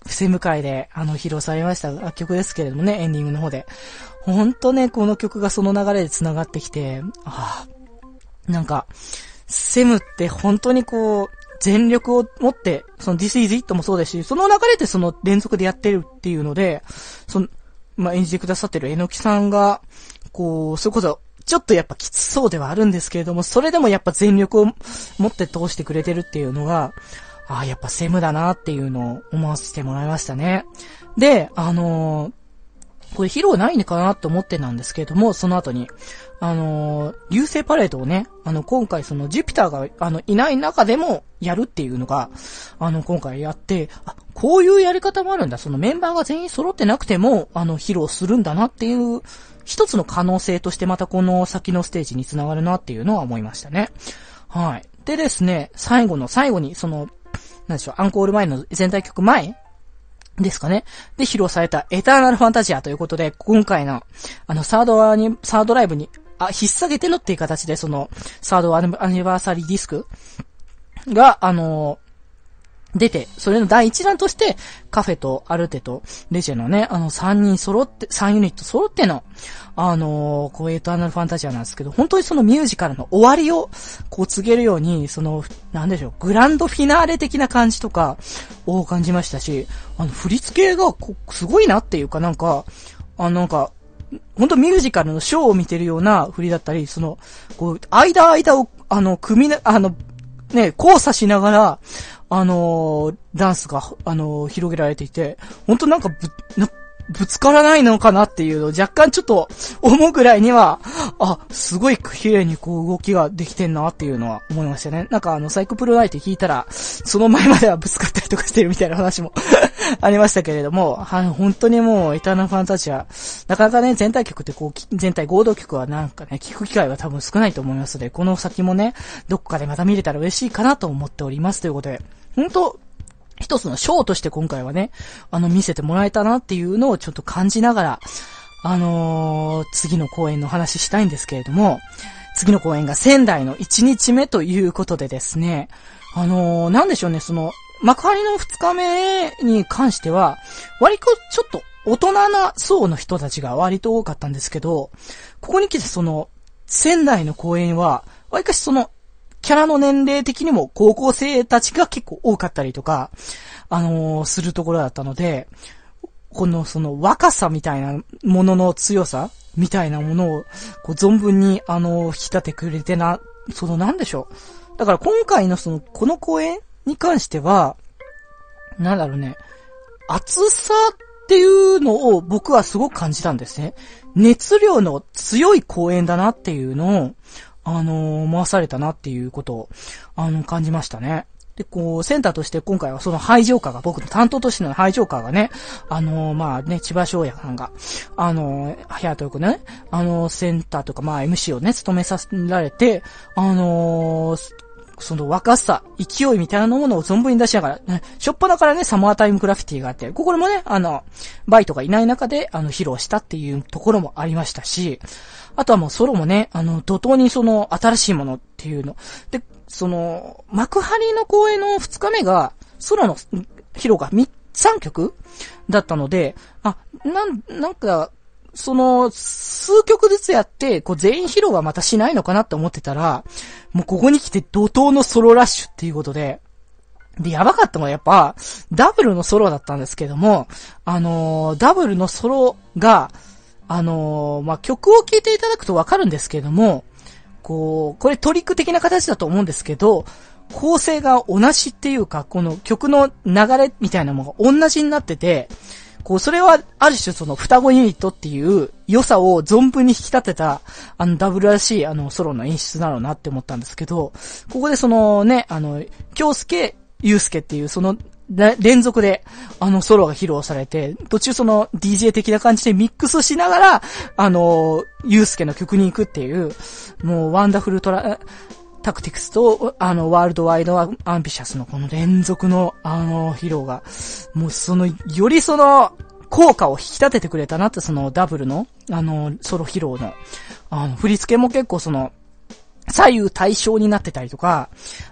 Speaker 1: セム会で、あの、披露されました曲ですけれどもね、エンディングの方で。ほんとね、この曲がその流れで繋がってきて、ああ、なんか、セムって本当にこう、全力を持って、その This is It もそうですし、その流れでその連続でやってるっていうので、その、まあ、演じてくださってるえのきさんが、こう、それこそ、ちょっとやっぱきつそうではあるんですけれども、それでもやっぱ全力を持って通してくれてるっていうのが、ああ、やっぱセムだなっていうのを思わせてもらいましたね。で、あのー、これ披露ないのかなと思ってなんですけれども、その後に、あのー、流星パレードをね、あの、今回そのジュピターが、あの、いない中でもやるっていうのが、あの、今回やって、あ、こういうやり方もあるんだ。そのメンバーが全員揃ってなくても、あの、披露するんだなっていう、一つの可能性としてまたこの先のステージにつながるなっていうのは思いましたね。はい。でですね、最後の最後に、その、なんでしょう、アンコール前の全体曲前ですかね。で、披露されたエターナルファンタジアということで、今回の、あの、サードアニ、サードライブに、あ、引っ提げてのっていう形で、その、サードアニバーサリーディスクが、あの、出て、それの第一弾として、カフェとアルテとレジェのね、あのさんにん揃って、さんユニット揃っての、あのー、こうエターナルファンタジアなんですけど、本当にそのミュージカルの終わりを、こう告げるように、その、なんでしょう、グランドフィナーレ的な感じとか、を感じましたし、あの、振り付けがこ、すごいなっていうかなんか、あの、なんか、本当ミュージカルのショーを見てるような振りだったり、その、こう、間間を、あの、組みな、あの、ね、交差しながら、あのー、ダンスが、あのー、広げられていて、ほんとなんかぶ、な、ぶつからないのかなっていうのを若干ちょっと思うぐらいには、あ、すごい綺麗にこう動きができてんなっていうのは思いましたね。なんかあの、サイコプロライト聞いたら、その前まではぶつかったりとかしてるみたいな話もありましたけれども、はい、本当にもう、エターナルファンタジア、なかなかね、全体曲ってこう、全体合同曲はなんかね、聞く機会は多分少ないと思いますので、この先もね、どこかでまた見れたら嬉しいかなと思っておりますということで、本当一つのショーとして今回はね、あの見せてもらえたなっていうのをちょっと感じながら、あのー、次の公演の話したいんですけれども、次の公演が仙台のいちにちめということでですね、あのー、なんでしょうね、その、幕張のふつかめに関しては、割とちょっと大人な層の人たちが割と多かったんですけど、ここに来てその、仙台の公演は、割かしその、キャラの年齢的にも高校生たちが結構多かったりとか、あのー、するところだったので、このその若さみたいなものの強さみたいなものを、こう存分にあのー、引き立てくれてな、そのなんでしょう。だから今回のその、この公演に関しては、なんだろうね、熱さっていうのを僕はすごく感じたんですね。熱量の強い公演だなっていうのを、あのー、回されたなっていうことを、あの、感じましたね。で、こう、センターとして今回はそのハイジョーカーが、僕の担当としてのハイジョーカーがね、あのー、まあね、千葉翔也さんが、あのー、部屋というかね、あのー、センターとかまあ エムシー をね、務めさせられて、あのー、その若さ、勢いみたいなものを存分に出しながら、ね、しょっぱなからね、サマータイムグラフィティがあって、ここでもね、あの、バイトがいない中で、あの、披露したっていうところもありましたし、あとはもうソロもね、あの、怒涛にその、新しいものっていうの。で、その、幕張の公演のふつかめが、ソロの披露がさんきょくだったので、あ、なん、なんか、その、数曲ずつやって、こう全員披露はまたしないのかなって思ってたら、もうここに来て怒涛のソロラッシュっていうことで、で、やばかったのはやっぱ、ダブルのソロだったんですけども、あのー、ダブルのソロが、あのー、まあ、曲を聴いていただくとわかるんですけども、こう、これトリック的な形だと思うんですけど、構成が同じっていうか、この曲の流れみたいなものが同じになってて、こう、それは、ある種その双子ユニットっていう良さを存分に引き立てた、あの、ダブルらしい、あの、ソロの演出だろうなって思ったんですけど、ここでそのね、あの、京介、祐介っていうその、連続で、あの、ソロが披露されて、途中その、ディージェー 的な感じでミックスしながら、あの、祐介の曲に行くっていう、もう、ワンダフルトラ、タクティクスと、あの、ワールドワイドアンビシャスのこの連続の、あの、披露が、もうその、よりその、効果を引き立ててくれたなって、その、ダブルの、あの、ソロ披露の、あの、振り付けも結構その、左右対称になってたりとか、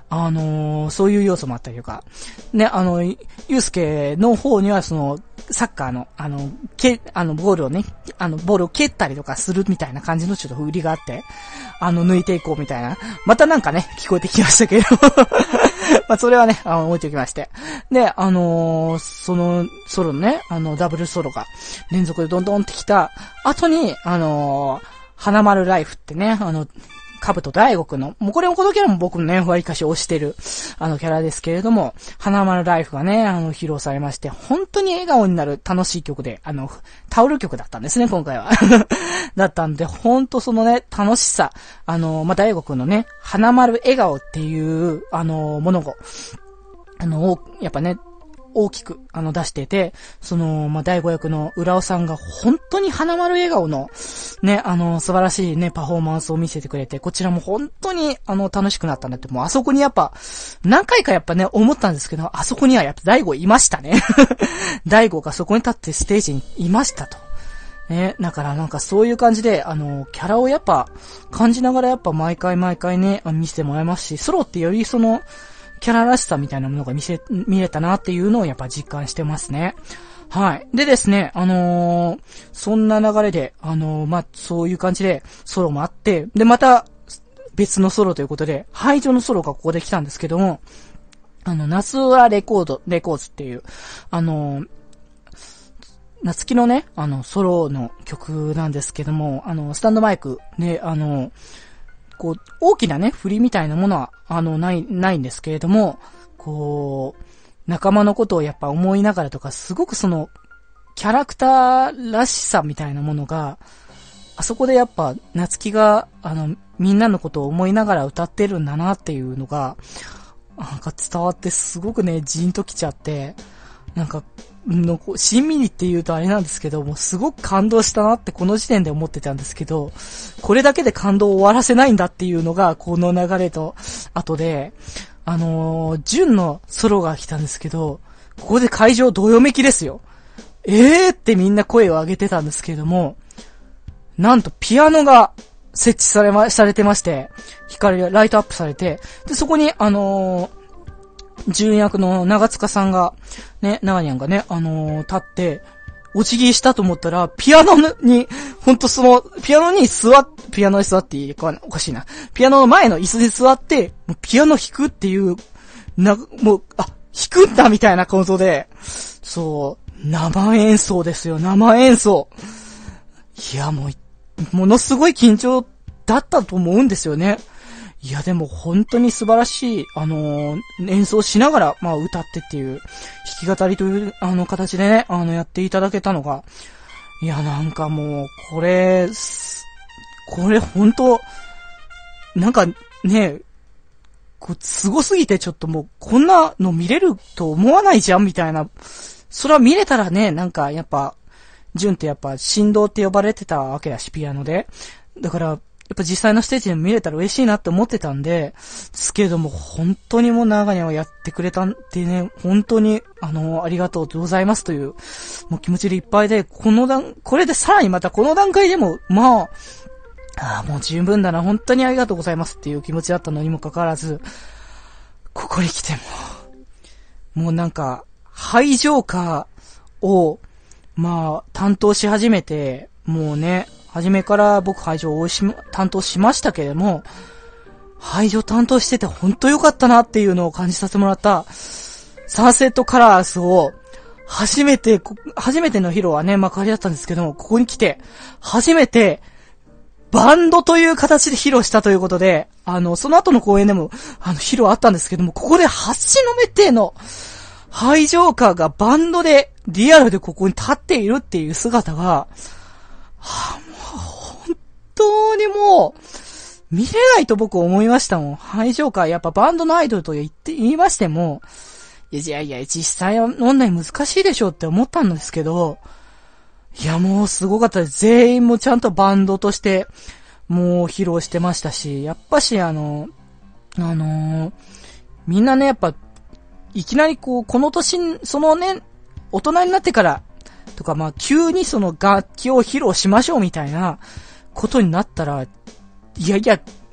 Speaker 1: あのー、そういう要素もあったりとか、ね、あの、ゆうすけの方にはその、サッカーの、あの、け、あの、ボールをね、あの、ボールを蹴ったりとかするみたいな感じのちょっと振りがあって、あの、抜いていこうみたいな。またなんかね、聞こえてきましたけど。まあ、それはね、あの、置いておきまして。で、あのー、その、ソロのね、あの、ダブルソロが、連続でどんどんってきた後に、あのー、花丸ライフってね、あの、カブト大悟の、もうこれもこのキャラも僕のね、割かし推してる、あのキャラですけれども、花丸ライフがね、あの、披露されまして、本当に笑顔になる楽しい曲で、あの、タオル曲だったんですね、今回は。だったんで、本当そのね、楽しさ、あの、まあ、大悟くんのね、花丸笑顔っていう、あの、ものを、あの、やっぱね、大きく、あの、出してて、その、まあ、第五役の浦尾さんが本当に花丸笑顔の、ね、あの、素晴らしいね、パフォーマンスを見せてくれて、こちらも本当に、あの、楽しくなったんだって、もうあそこにやっぱ、何回かやっぱね、思ったんですけど、あそこにはやっぱ第五いましたね。第五がそこに立ってステージにいましたと。ね、だからなんかそういう感じで、あの、キャラをやっぱ、感じながらやっぱ毎回毎回ね、見せてもらいますし、ソロってよりその、キャラらしさみたいなものが見せ、見れたなっていうのをやっぱ実感してますね。はい。でですね、あのー、そんな流れで、あのー、まあ、そういう感じでソロもあって、で、また別のソロということで、排除のソロがここで来たんですけども、あの、夏はレコード、レコーズっていう、あのー、夏希のね、あの、ソロの曲なんですけども、あの、スタンドマイクで、あのー、こう、大きなね、振りみたいなものは、あの、ない、ないんですけれども、こう、仲間のことをやっぱ思いながらとか、すごくその、キャラクターらしさみたいなものが、あそこでやっぱ、夏希が、あの、みんなのことを思いながら歌ってるんだなっていうのが、なんか伝わってすごくね、ジーンときちゃって、なんか、の、しんみりって言うとあれなんですけど、もうすごく感動したなってこの時点で思ってたんですけど、これだけで感動を終わらせないんだっていうのが、この流れと後で、あのー、純のソロが来たんですけど、ここで会場どよめきですよ。えーってみんな声を上げてたんですけれども、なんとピアノが設置されま、されてまして、光がライトアップされて、で、そこにあのー、純役の長塚さんが、ね、長にゃんがね、あのー、立って、お辞儀したと思ったら、ピアノに、ほんとその、ピアノに座っ、ピアノに座っていいか、おかしいな。ピアノの前の椅子で座って、もうピアノ弾くっていう、な、もう、あ、弾くんだみたいな構造で、そう、生演奏ですよ、生演奏。いや、もう、ものすごい緊張だったと思うんですよね。いやでも本当に素晴らしい、あのー、演奏しながら、まあ歌ってっていう、弾き語りという、あの形でね、あのやっていただけたのが、いやなんかもう、これ、これ本当なんかね、こう、すごすぎてちょっともう、こんなの見れると思わないじゃんみたいな、それは見れたらね、なんかやっぱ、純ってやっぱ振動って呼ばれてたわけだし、ピアノで。だから、やっぱ実際のステージで見れたら嬉しいなって思ってたんで、ですけれども、本当にもう長にはやってくれたんでね、本当に、あの、ありがとうございますという、もう気持ちでいっぱいで、この段、これでさらにまたこの段階でも、まあ、ああ、もう十分だな、本当にありがとうございますっていう気持ちだったのにもかかわらず、ここに来ても、もうなんか、ハイジョーカーを、まあ、担当し始めて、もうね、初めから僕排除を担当しましたけれども、排除担当してて本当良かったなっていうのを感じさせてもらったサンセットカラーズを初めて、初めての披露はね、幕張だったんですけども、ここに来て初めてバンドという形で披露したということで、あの、その後の公演でもあの披露あったんですけども、ここで初めてのハイジョーカーがバンドでリアルでここに立っているっていう姿が、はあ、もう本当にもう見れないと僕思いましたもん。ハイジョーカーやっぱバンドのアイドルと言って言いましても、いやいや実際は問題難しいでしょって思ったんですけど、いやもうすごかったです。全員もちゃんとバンドとしてもう披露してましたし、やっぱしあのあのー、みんなねやっぱいきなりこうこの年そのね大人になってからとか、まあ、急にその楽器を披露しましょうみたいなことになったら、いやいや、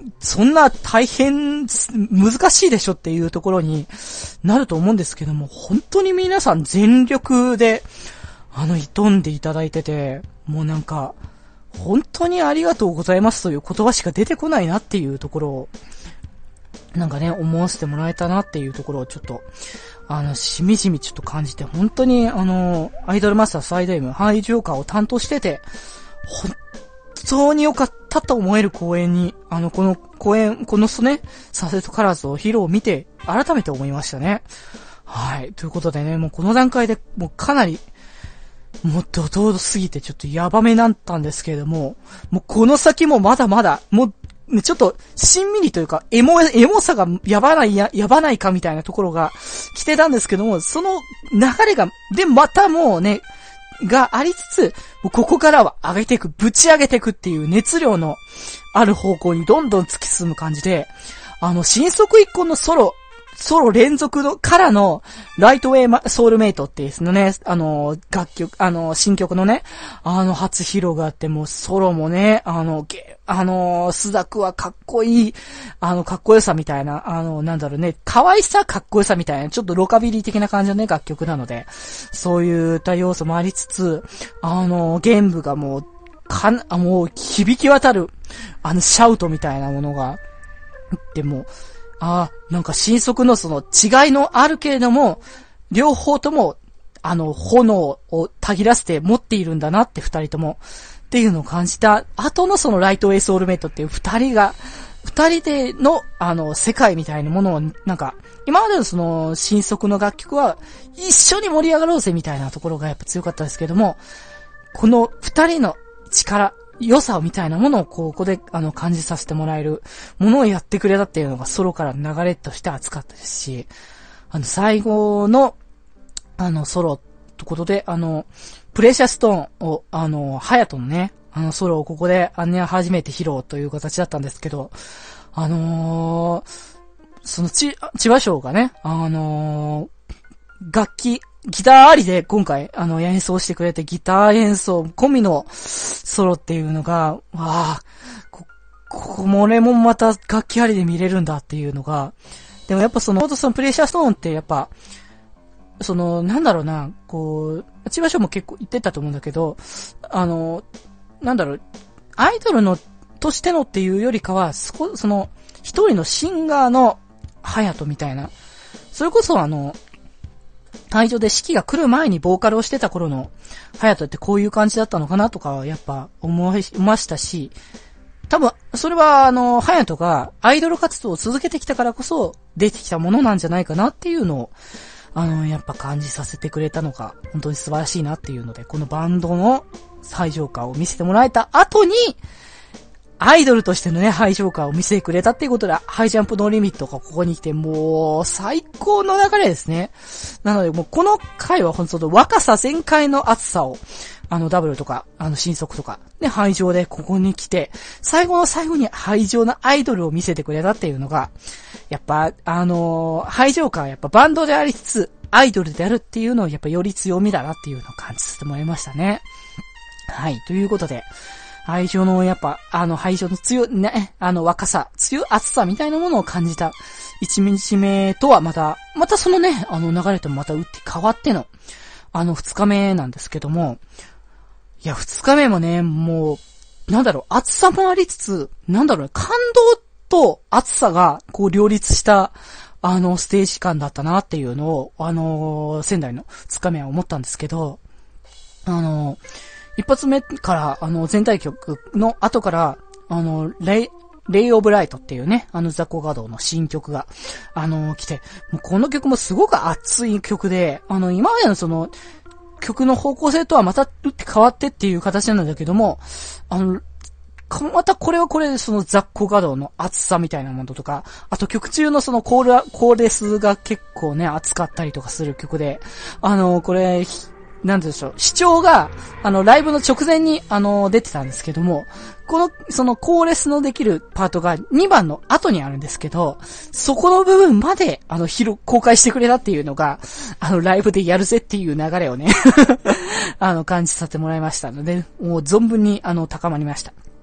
Speaker 1: そんな大変、難しいでしょっていうところになると思うんですけども、本当に皆さん全力で、あの、挑んでいただいてて、もうなんか、本当にありがとうございますという言葉しか出てこないなっていうところを、なんかね、思わせてもらえたなっていうところをちょっと、あの、しみじみちょっと感じて、本当にあの、アイドルマスターサイド M、ハイジョーカーを担当してて、本当に良かったと思える公演に、あの、この公演、このね、サセットカラーズを披露を見て、改めて思いましたね。はい。ということでね、もうこの段階でもうかなり、もう怒涛すぎてちょっとやばめなったんですけれども、もうこの先もまだまだ、もう、ちょっと、しんみりというか、エモ、エモさがやばないや、やばないかみたいなところが来てたんですけども、その流れが、で、またもうね、がありつつ、ここからは上げていく、ぶち上げていくっていう熱量のある方向にどんどん突き進む感じで、あの、新速一個のソロ、ソロ連続のからのライトウェイソウルメイトっていうですね、あの、楽曲、あの、新曲のね、あの、初披露があって、もうソロもね、あの、ゲあの、スザクはかっこいい、あの、かっこよさみたいな、あの、なんだろうね、可愛さ、かっこよさみたいな、ちょっとロカビリー的な感じのね、楽曲なので、そういった要素もありつつ、あの、弦部がもう、かん、もう、響き渡る、あの、シャウトみたいなものが、でも、ああ、なんか新速のその違いのあるけれども、両方とも、あの、炎をたぎらせて持っているんだなって二人とも、っていうのを感じた後のそのライトウェイソウルメイトっていう二人が、二人での、あの、世界みたいなものを、なんか、今までのその新速の楽曲は、一緒に盛り上がろうぜみたいなところがやっぱ強かったですけども、この二人の力、良さみたいなものをここであの感じさせてもらえるものをやってくれたっていうのがソロからの流れとして熱かったですし、あの最後のあのソロということで、あのプレシャストーンをあのハヤトのね、あのソロをここであんね初めて披露という形だったんですけど、あのー、そのち千葉賞がね、あのー、楽器ギターありで今回、あの、演奏してくれてギター演奏込みのソロっていうのが、わあ、こ、ここれもまた楽器ありで見れるんだっていうのが、でもやっぱその、そのプレシャーストーンってやっぱ、その、なんだろうな、こう、千葉賞も結構言ってたと思うんだけど、あの、なんだろう、アイドルの、としてのっていうよりかは、そこ、その、一人のシンガーの、ハヤトみたいな、それこそあの、会場で式が来る前にボーカルをしてた頃のハヤトってこういう感じだったのかなとかはやっぱ思いましたし、多分それはあのハヤトがアイドル活動を続けてきたからこそ出てきたものなんじゃないかなっていうのをあのやっぱ感じさせてくれたのが本当に素晴らしいなっていうので、このバンドの最上階を見せてもらえた後にアイドルとしてのね、ハイジョーカーを見せてくれたっていうことで、ハイジャンプノーリミットがここに来て、もう、最高の流れですね。なので、もうこの回は本当に若さ全開の熱さを、あの、ダブルとか、あの、新速とか、ね、ハイジョーでここに来て、最後の最後にハイジョーのアイドルを見せてくれたっていうのが、やっぱ、あのー、ハイジョーカーはやっぱバンドでありつつ、アイドルであるっていうのをやっぱより強みだなっていうのを感じさせてもらいましたね。はい、ということで、愛情のやっぱ、あの、愛情の強い、ね、あの、若さ、強い熱さみたいなものを感じた一日目とはまた、またそのね、あの流れとまた打って変わっての、あの二日目なんですけども、いや、二日目もね、もう、なんだろう、熱さもありつつ、なんだろう、感動と熱さが、こう、両立した、あの、ステージ感だったなっていうのを、あの、仙台の二日目は思ったんですけど、あの、一発目から、あの、全体曲の後から、あの、レイ、レイオブライトっていうね、あの、ザコガドの新曲が、あの、来て、もうこの曲もすごく熱い曲で、あの、今までのその、曲の方向性とはまた打って変わってっていう形なんだけども、あの、またこれはこれでそのザコガドの熱さみたいなものとか、あと曲中のそのコール、コーレスが結構ね、熱かったりとかする曲で、あの、これ、なんでしょう、視聴が、あの、ライブの直前に、あの、出てたんですけども、この、そのコーレスのできるパートがにばんの後にあるんですけど、そこの部分まで、あの、広、公開してくれたっていうのが、あの、ライブでやるぜっていう流れをね、あの、感じさせてもらいましたので、もう存分に、あの、高まりました。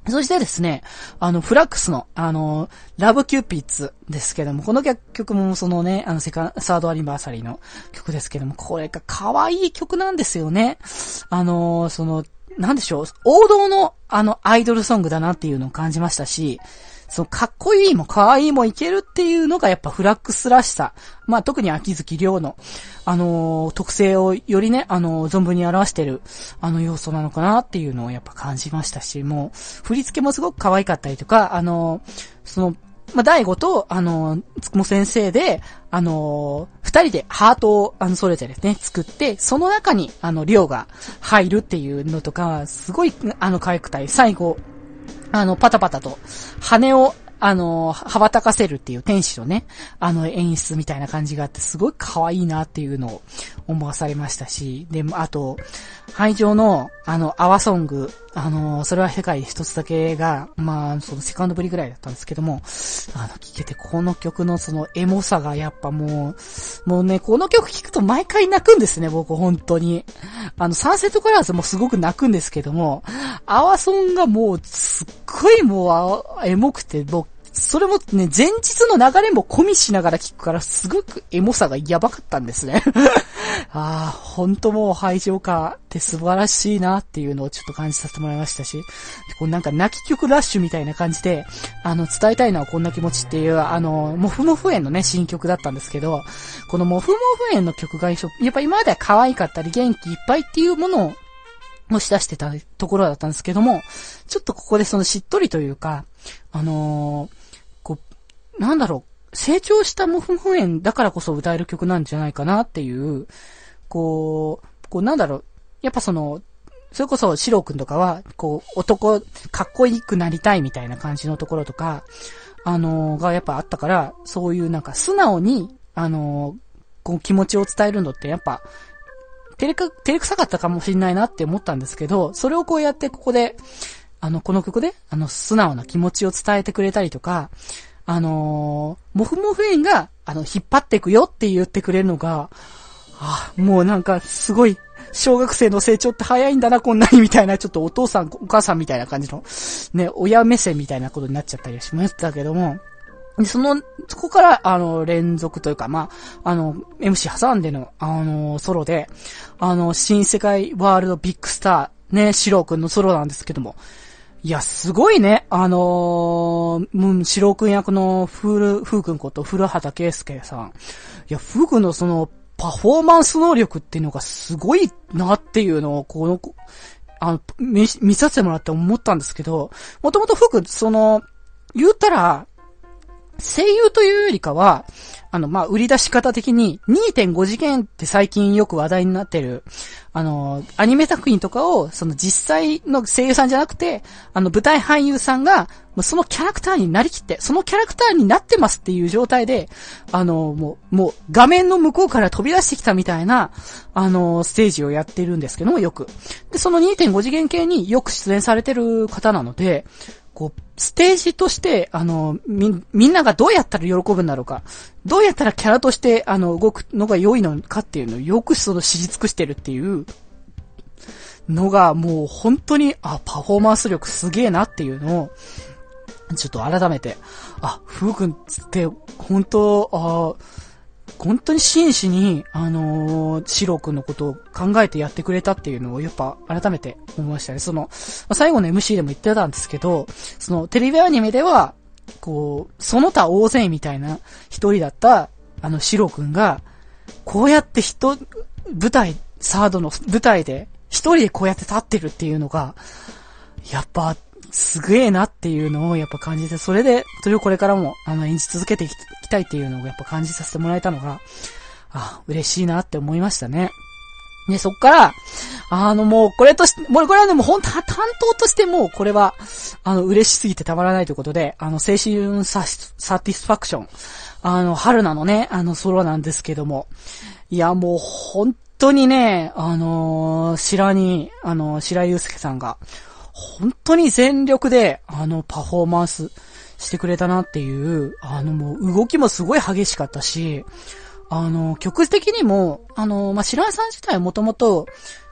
Speaker 1: そしてですね、あの、フラックスの、あの、ラブキューピッツですけども、この曲もそのね、あの、セカン、サードアニバーサリーの曲ですけども、これが可愛い曲なんですよね。あの、その、なんでしょう、王道の、あの、アイドルソングだなっていうのを感じましたし、その、かっこいいも可愛いもいけるっていうのがやっぱフラックスらしさ。まあ、特に秋月亮の、あのー、特性をよりね、あのー、存分に表してる、あの要素なのかなっていうのをやっぱ感じましたし、もう、振り付けもすごく可愛かったりとか、あのー、その、まあ、大悟と、あの、つくも先生で、あの、二人でハートを、あの、それぞれね、作って、その中に、あの、量が入るっていうのとか、すごい、あの、可愛くたい。最後、あの、パタパタと、羽を、あの、羽ばたかせるっていう天使のね、あの演出みたいな感じがあって、すごい可愛いなっていうのを思わされましたし、で、あと、会場の、あの、アワソング、あの、それは世界で一つだけが、まあ、そのセカンドぶりぐらいだったんですけども、あの、聴けて、この曲のそのエモさがやっぱもう、もうね、この曲聴くと毎回泣くんですね、僕、本当に。あの、サンセットコラーズもすごく泣くんですけども、アワソンがもう、すっごいもう、エモくて、僕、それもね、前日の流れも込みしながら聞くから、すごくエモさがやばかったんですね。ああ、ほんともう排場歌って素晴らしいなっていうのをちょっと感じさせてもらいましたし、こうなんか泣き曲ラッシュみたいな感じで、あの、伝えたいのはこんな気持ちっていう、あの、モフモフ園のね、新曲だったんですけど、このモフモフ園の曲がやっぱ今までは可愛かったり元気いっぱいっていうものを、押し出してたところだったんですけども、ちょっとここでそのしっとりというか、あのー、こう、なんだろう、成長したモフモフ園だからこそ歌える曲なんじゃないかなっていう、こう、こうなんだろう、やっぱその、それこそシローくんとかは、こう、男、かっこよくなりたいみたいな感じのところとか、あのー、がやっぱあったから、そういうなんか素直に、あのー、こう気持ちを伝えるのってやっぱ、照れか、照れくさかったかもしれないなって思ったんですけど、それをこうやってここで、あの、この曲で、あの、素直な気持ちを伝えてくれたりとか、あのー、モフモフ園が、あの、引っ張っていくよって言ってくれるのが、あ、もうなんか、すごい、小学生の成長って早いんだな、こんなにみたいな、ちょっとお父さん、お母さんみたいな感じの、ね、親目線みたいなことになっちゃったりしましたけども、で、その、そこから、あの、連続というか、まあ、あの、エムシー 挟んでの、あの、ソロで、あの、新世界ワールドビッグスター、ね、シローくんのソロなんですけども、いや、すごいね、あのー、うん、シローくん役のフール、フーくんこと古畑圭介さん。いや、フーくんのその、パフォーマンス能力っていうのがすごいなっていうのを、この、あの、見、見させてもらって思ったんですけど、もともとフーくん、その、言ったら、声優というよりかは、あの、まあ、売り出し方的に にてんご 次元って最近よく話題になってる、あの、アニメ作品とかを、その実際の声優さんじゃなくて、あの、舞台俳優さんが、そのキャラクターになりきって、そのキャラクターになってますっていう状態で、あの、もう、もう、画面の向こうから飛び出してきたみたいな、あの、ステージをやってるんですけども、よく。で、その にてんご 次元系によく出演されてる方なので、こう、ステージとして、あの、み、みんながどうやったら喜ぶんだろうか、どうやったらキャラとして、あの、動くのが良いのかっていうのをよくその知り尽くしてるっていうのが、もう本当に、あ、パフォーマンス力すげえなっていうのを、ちょっと改めて、あ、ふうくんって、本当、あ、本当に真摯に、あのー、シローくんのことを考えてやってくれたっていうのをやっぱ改めて思いましたね。その、最後の エムシー でも言ってたんですけど、そのテレビアニメでは、こう、その他大勢みたいな一人だった、あのシローくんが、こうやって人、舞台、サードの舞台で、一人でこうやって立ってるっていうのが、やっぱ、すげえなっていうのをやっぱ感じて、それで、それをこれからも、あの、演じ続けていきたいっていうのをやっぱ感じさせてもらえたのが、あ、嬉しいなって思いましたね。で、そっから、あの、もう、これとして、もうこれはでも本当は担当としてもう、これは、あの、嬉しすぎてたまらないということで、あの、青春サ、サティスファクション、あの、春菜のね、あの、ソロなんですけども、いや、もう、本当にね、あのー、白に、あの、白井祐介さんが、本当に全力で、あの、パフォーマンスしてくれたなっていう、あの、もう動きもすごい激しかったし、あの、曲的にも、あの、まあ、白井さん自体はもともと、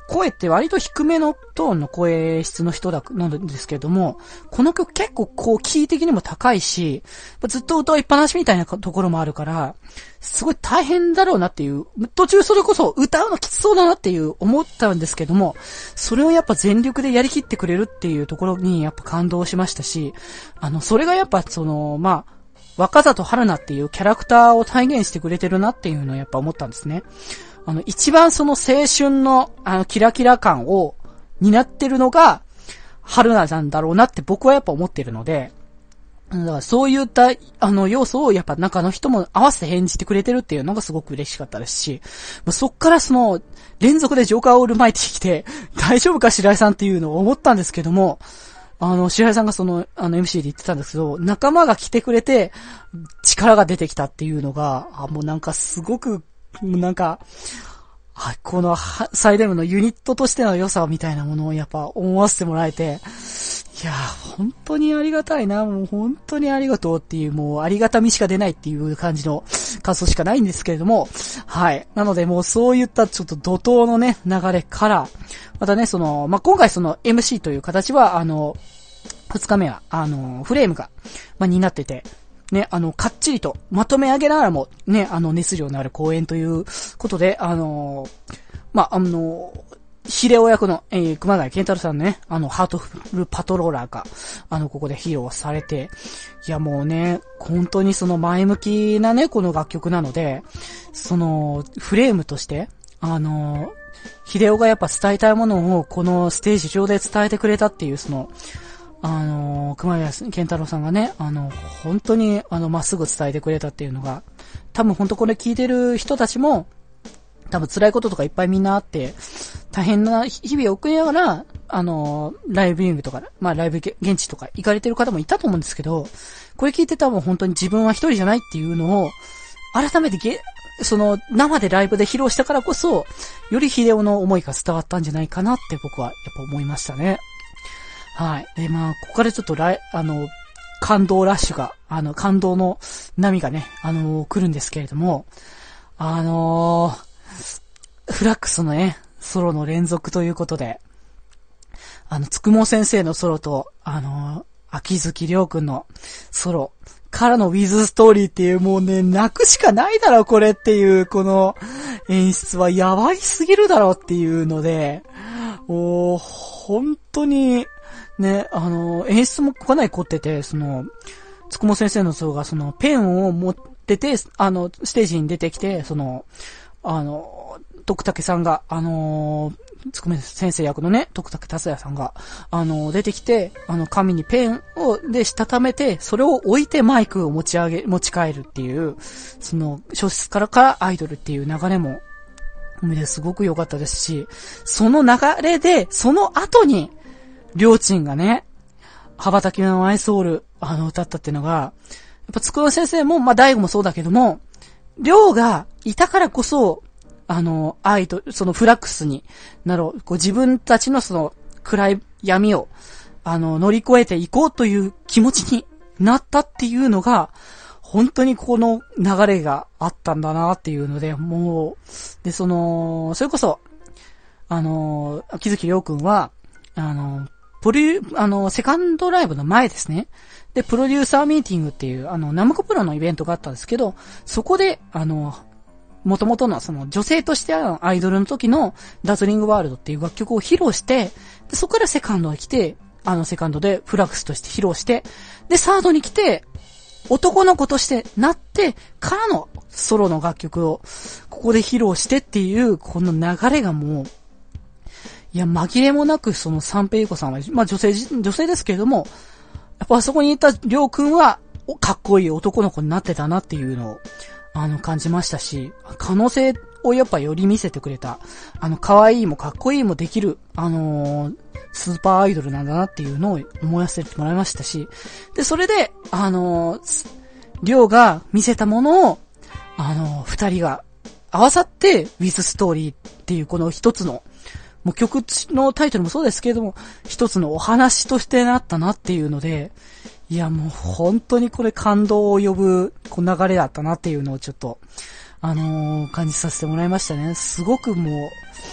Speaker 1: 声って割と低めのトーンの声質の人だ、なんですけども、この曲結構こう、キー的にも高いし、ずっと歌いっぱなしみたいなところもあるから、すごい大変だろうなっていう、途中それこそ歌うのきつそうだなっていう思ったんですけども、それをやっぱ全力でやりきってくれるっていうところにやっぱ感動しましたし、あの、それがやっぱその、まあ、若里春菜っていうキャラクターを体現してくれてるなっていうのをやっぱ思ったんですね。あの、一番その青春の、あの、キラキラ感を担ってるのが、春菜なんだろうなって僕はやっぱ思ってるので、だからそういった、あの、要素をやっぱ中の人も合わせて演じてくれてるっていうのがすごく嬉しかったですし、そっからその、連続でジョーカーオールマイティ来て、大丈夫か白井さんっていうのを思ったんですけども、あの、白井さんがその、あの エムシー で言ってたんですけど、仲間が来てくれて、力が出てきたっていうのが、あ、もうなんかすごく、なんか、このサイデムのユニットとしての良さみたいなものをやっぱ思わせてもらえて、いやー、本当にありがたいな、もう本当にありがとうっていう、もうありがたみしか出ないっていう感じの感想しかないんですけれども、はい。なのでもうそういったちょっと怒涛のね、流れから、またね、その、まあ、今回その エムシー という形は、あの、二日目は、あの、フレームが、まあ、になってて、ね、あの、かっちりと、まとめ上げながらも、ね、あの、熱量のある公演ということで、あの、まあ、あの、ヒデオ役の、えー、熊谷健太郎さんのね、あの、ハートフルパトローラーが、あの、ここで披露されて、いや、もうね、本当にその前向きなね、この楽曲なので、その、フレームとして、あの、ヒデオがやっぱ伝えたいものを、このステージ上で伝えてくれたっていう、その、あの、熊谷健太郎さんがね、あの、本当に、あの、まっすぐ伝えてくれたっていうのが、多分本当これ聞いてる人たちも、多分辛いこととかいっぱいみんなあって、大変な日々を送りながら、あの、ライブビューイングとか、まあライブ現地とか行かれてる方もいたと思うんですけど、これ聞いて多分本当に自分は一人じゃないっていうのを、改めてゲ、その、生でライブで披露したからこそ、より秀夫の思いが伝わったんじゃないかなって僕はやっぱ思いましたね。はい。で、まあ、ここからちょっとライ、あの、感動ラッシュが、あの、感動の波がね、あの、来るんですけれども、あのー、フラックスのね、ソロの連続ということで、あの、つくも先生のソロと、あのー、秋月亮くんのソロからのウィズストーリーっていう、もうね、泣くしかないだろ、これっていう、この演出はやばいすぎるだろっていうので、もう、本当に、ね、あの、演出もかなり凝ってて、その、つくも先生のソロが、その、ペンを持ってて、あの、ステージに出てきて、その、あの、徳武さんが、あの、つくも先生役のね、徳武達也さんが、あの、出てきて、あの、紙にペンを、で、したためて、それを置いてマイクを持ち上げ、持ち帰るっていう、その、小説からからアイドルっていう流れも、すごく良かったですし、その流れで、その後に、りょーちんがね、羽ばたきのマイソウル、あの、歌ったっていうのが、やっぱつくも先生も、まあ、大悟もそうだけども、りょうがいたからこそ、あの、愛と、そのフラックスになろう、こう自分たちのその暗い闇を、あの、乗り越えていこうという気持ちになったっていうのが、本当にこの流れがあったんだなっていうので、もう、で、その、それこそ、あの、秋月亮くんは、あの、プロあの、セカンドライブの前ですね。で、プロデューサーミーティングっていう、あの、ナムコプロのイベントがあったんですけど、そこで、あの、元々のその女性としてのアイドルの時のダズリングワールドっていう楽曲を披露して、で、そこからセカンドに来て、あのセカンドでフラックスとして披露して、で、サードに来て、男の子としてなってからのソロの楽曲をここで披露してっていう、この流れがもう、いや、紛れもなくその三平優子さんは、まあ女性、女性ですけれども、やっぱあそこにいたりょうくんは、かっこいい男の子になってたなっていうのを、あの、感じましたし、可能性をやっぱより見せてくれた、あの、可愛いもかっこいいもできる、あのー、スーパーアイドルなんだなっていうのを思わせてもらいましたし、で、それで、あのー、りょうが見せたものを、あのー、二人が合わさって、ウィズストーリーっていうこの一つの、もう曲のタイトルもそうですけれども、一つのお話としてなったなっていうので、いやもう本当にこれ感動を呼ぶこう流れだったなっていうのをちょっと、あのー、感じさせてもらいましたね。すごくもう、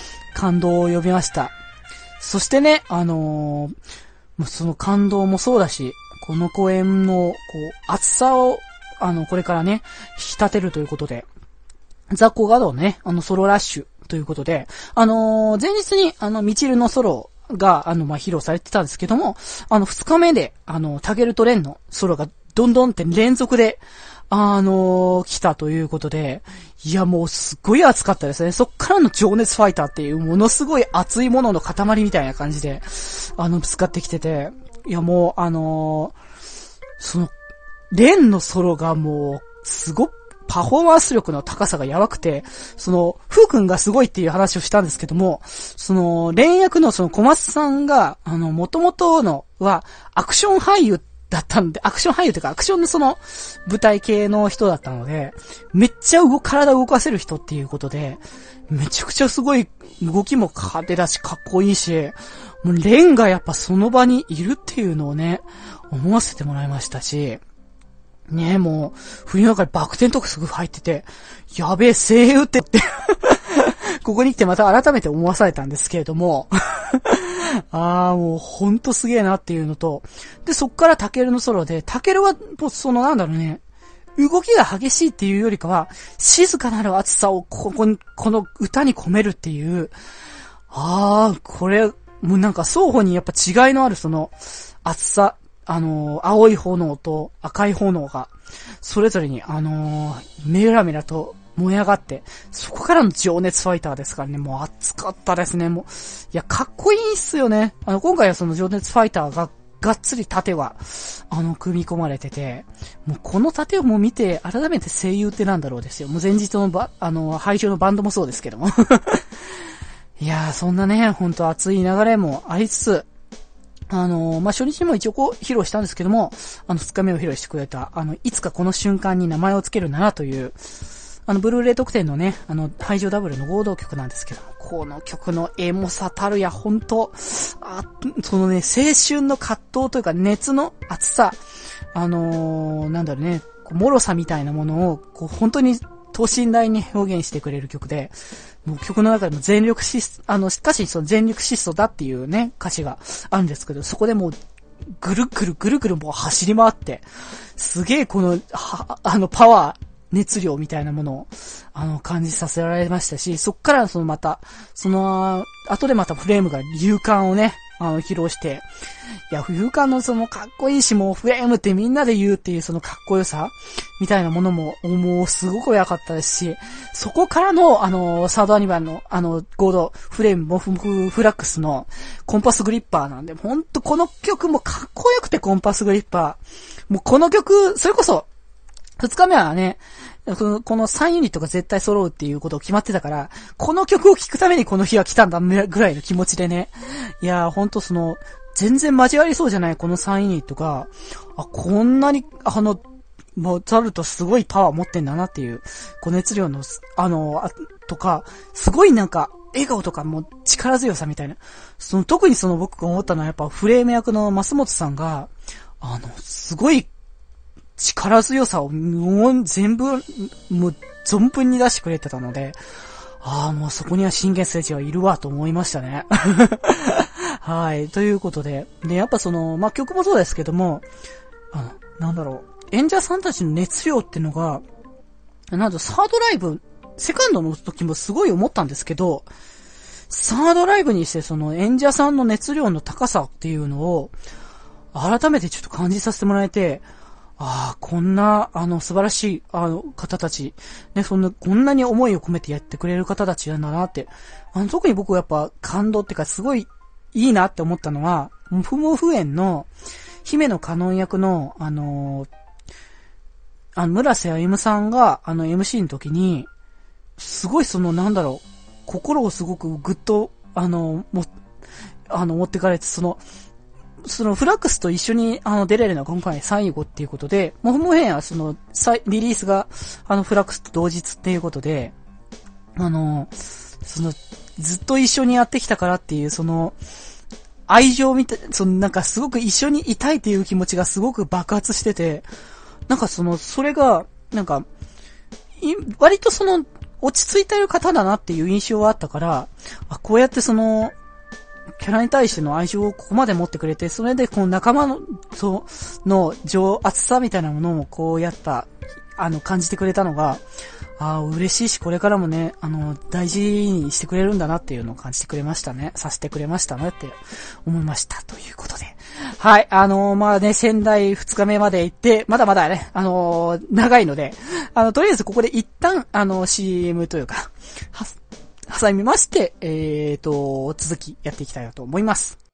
Speaker 1: 感動を呼びました。そしてね、あのー、その感動もそうだし、この公演の、こう、熱さを、あの、これからね、引き立てるということで、ザ・コガドね、あの、ソロラッシュということで、あのー、前日に、あの、ミチルのソロが、あの、まあ、披露されてたんですけども、あの、二日目で、あの、タゲルとレンのソロが、どんどんって連続で、あのー、来たということで、いや、もうすっごい熱かったですね。そっからの情熱ファイターっていう、ものすごい熱いものの塊みたいな感じで、あの、ぶつかってきてて、いや、もう、あのー、その、レンのソロがもう、すご、パフォーマンス力の高さがやばくて、その、フー君がすごいっていう話をしたんですけども、その、レン役のその小松さんが、あの、元々のは、アクション俳優だったんで、アクション俳優というか、アクションのその、舞台系の人だったので、めっちゃ動、体を動かせる人っていうことで、めちゃくちゃすごい、動きも派手だし、かっこいいし、もう、レンがやっぱその場にいるっていうのをね、思わせてもらいましたし、ねえ、もう、冬の中にバク転とかすぐ入ってて、やべえ、声優ってって、ここに来てまた改めて思わされたんですけれども、ああ、もうほんとすげえなっていうのと、で、そっからタケルのソロで、タケルは、そのなんだろうね、動きが激しいっていうよりかは、静かなる熱さをここに、この歌に込めるっていう、ああ、これ、もうなんか双方にやっぱ違いのあるその、熱さ、あのー、青い炎と赤い炎が、それぞれに、あのー、メラメラと燃え上がって、そこからの情熱ファイターですからね、もう熱かったですね、もう。いや、かっこいいっすよね。あの、今回はその情熱ファイターが、がっつり盾は、あの、組み込まれてて、もうこの盾をもう見て、改めて声優ってなんだろうですよ。もう前日のば、あの、配信のバンドもそうですけども。いやー、そんなね、ほんと熱い流れもありつつ、あのー、まあ、初日にも一応こう披露したんですけども、あの二日目を披露してくれた、あの、いつかこの瞬間に名前をつけるならという、あの、ブルーレイ特典のね、あの、ハイジョダブルの合同曲なんですけども、この曲のエモさたるや、ほんと、あ、そのね、青春の葛藤というか熱の熱さ、あのー、なんだろうね、脆さみたいなものを、こう、本当に等身大に表現してくれる曲で、もう曲の中でも全力疾走、あの、しかしその全力疾走だっていうね、歌詞があるんですけど、そこでもう、ぐるぐるぐるぐるもう走り回って、すげえこの、は、あの、パワー、熱量みたいなものを、あの、感じさせられましたし、そっからそのまた、その、後でまたフレームが勇敢をね、あの、披露して、いや、勇敢のそのかっこいいし、もうフレームってみんなで言うっていうそのかっこよさみたいなものも、もうすごく良かったですし、そこからの、あの、サードアニバルの、あの、ゴード、フレーム、モフフフラックスのコンパスグリッパーなんで、ほんとこの曲もかっこよくてコンパスグリッパー。もうこの曲、それこそ、二日目はね、このさんユニットが絶対揃うっていうことを決まってたから、この曲を聴くためにこの日は来たんだぐらいの気持ちでね。いやーほんとその、全然交わりそうじゃないこのさんユニットが、あ、こんなに、あの、モーツァルトすごいパワー持ってんだなっていう、こう熱量の、あの、あとか、すごいなんか、笑顔とかも力強さみたいな。その、特にその僕が思ったのはやっぱフレーム役の増本さんが、あの、すごい、力強さをもう全部、もう存分に出してくれてたので、ああ、もうそこには信玄聖地はいるわと思いましたね。はい。ということで、で、やっぱその、まあ、曲もそうですけども、あの、なんだろう、演者さんたちの熱量っていうのが、なんとサードライブ、セカンドの時もすごい思ったんですけど、サードライブにしてその演者さんの熱量の高さっていうのを、改めてちょっと感じさせてもらえて、ああ、こんな、あの、素晴らしい、あの、方たち、ね、そんな、こんなに思いを込めてやってくれる方たちなんだなって、あの、特に僕はやっぱ感動っていうか、すごいいいなって思ったのは、モフモフ園の、姫野カノン役の、あの、あの、村瀬歩さんが、あの、エムシー の時に、すごいその、なんだろう、心をすごくぐっと、あの、も、あの、持ってかれて、その、そのフラックスと一緒にあの出れるのが今回最後っていうことで、モフモフ園はそのリリースがあのフラックスと同日っていうことで、あの、そのずっと一緒にやってきたからっていうその愛情みたい、そのなんかすごく一緒にいたいっていう気持ちがすごく爆発してて、なんかその、それが、なんか、割とその、 落ち着いてる方だなっていう印象はあったから、あ、こうやってその、キャラに対しての愛情をここまで持ってくれて、それでこの仲間の、そう、の情、熱さみたいなものもこうやった、あの、感じてくれたのが、ああ、嬉しいし、これからもね、あの、大事にしてくれるんだなっていうのを感じてくれましたね。させてくれましたねって思いました。ということで。はい、あのー、まあね、仙台ふつかめまで行って、まだまだね、あのー、長いので、あの、とりあえずここで一旦、あの、シーエム というか、は、挟みまして、えーと、続きやっていきたいなと思います。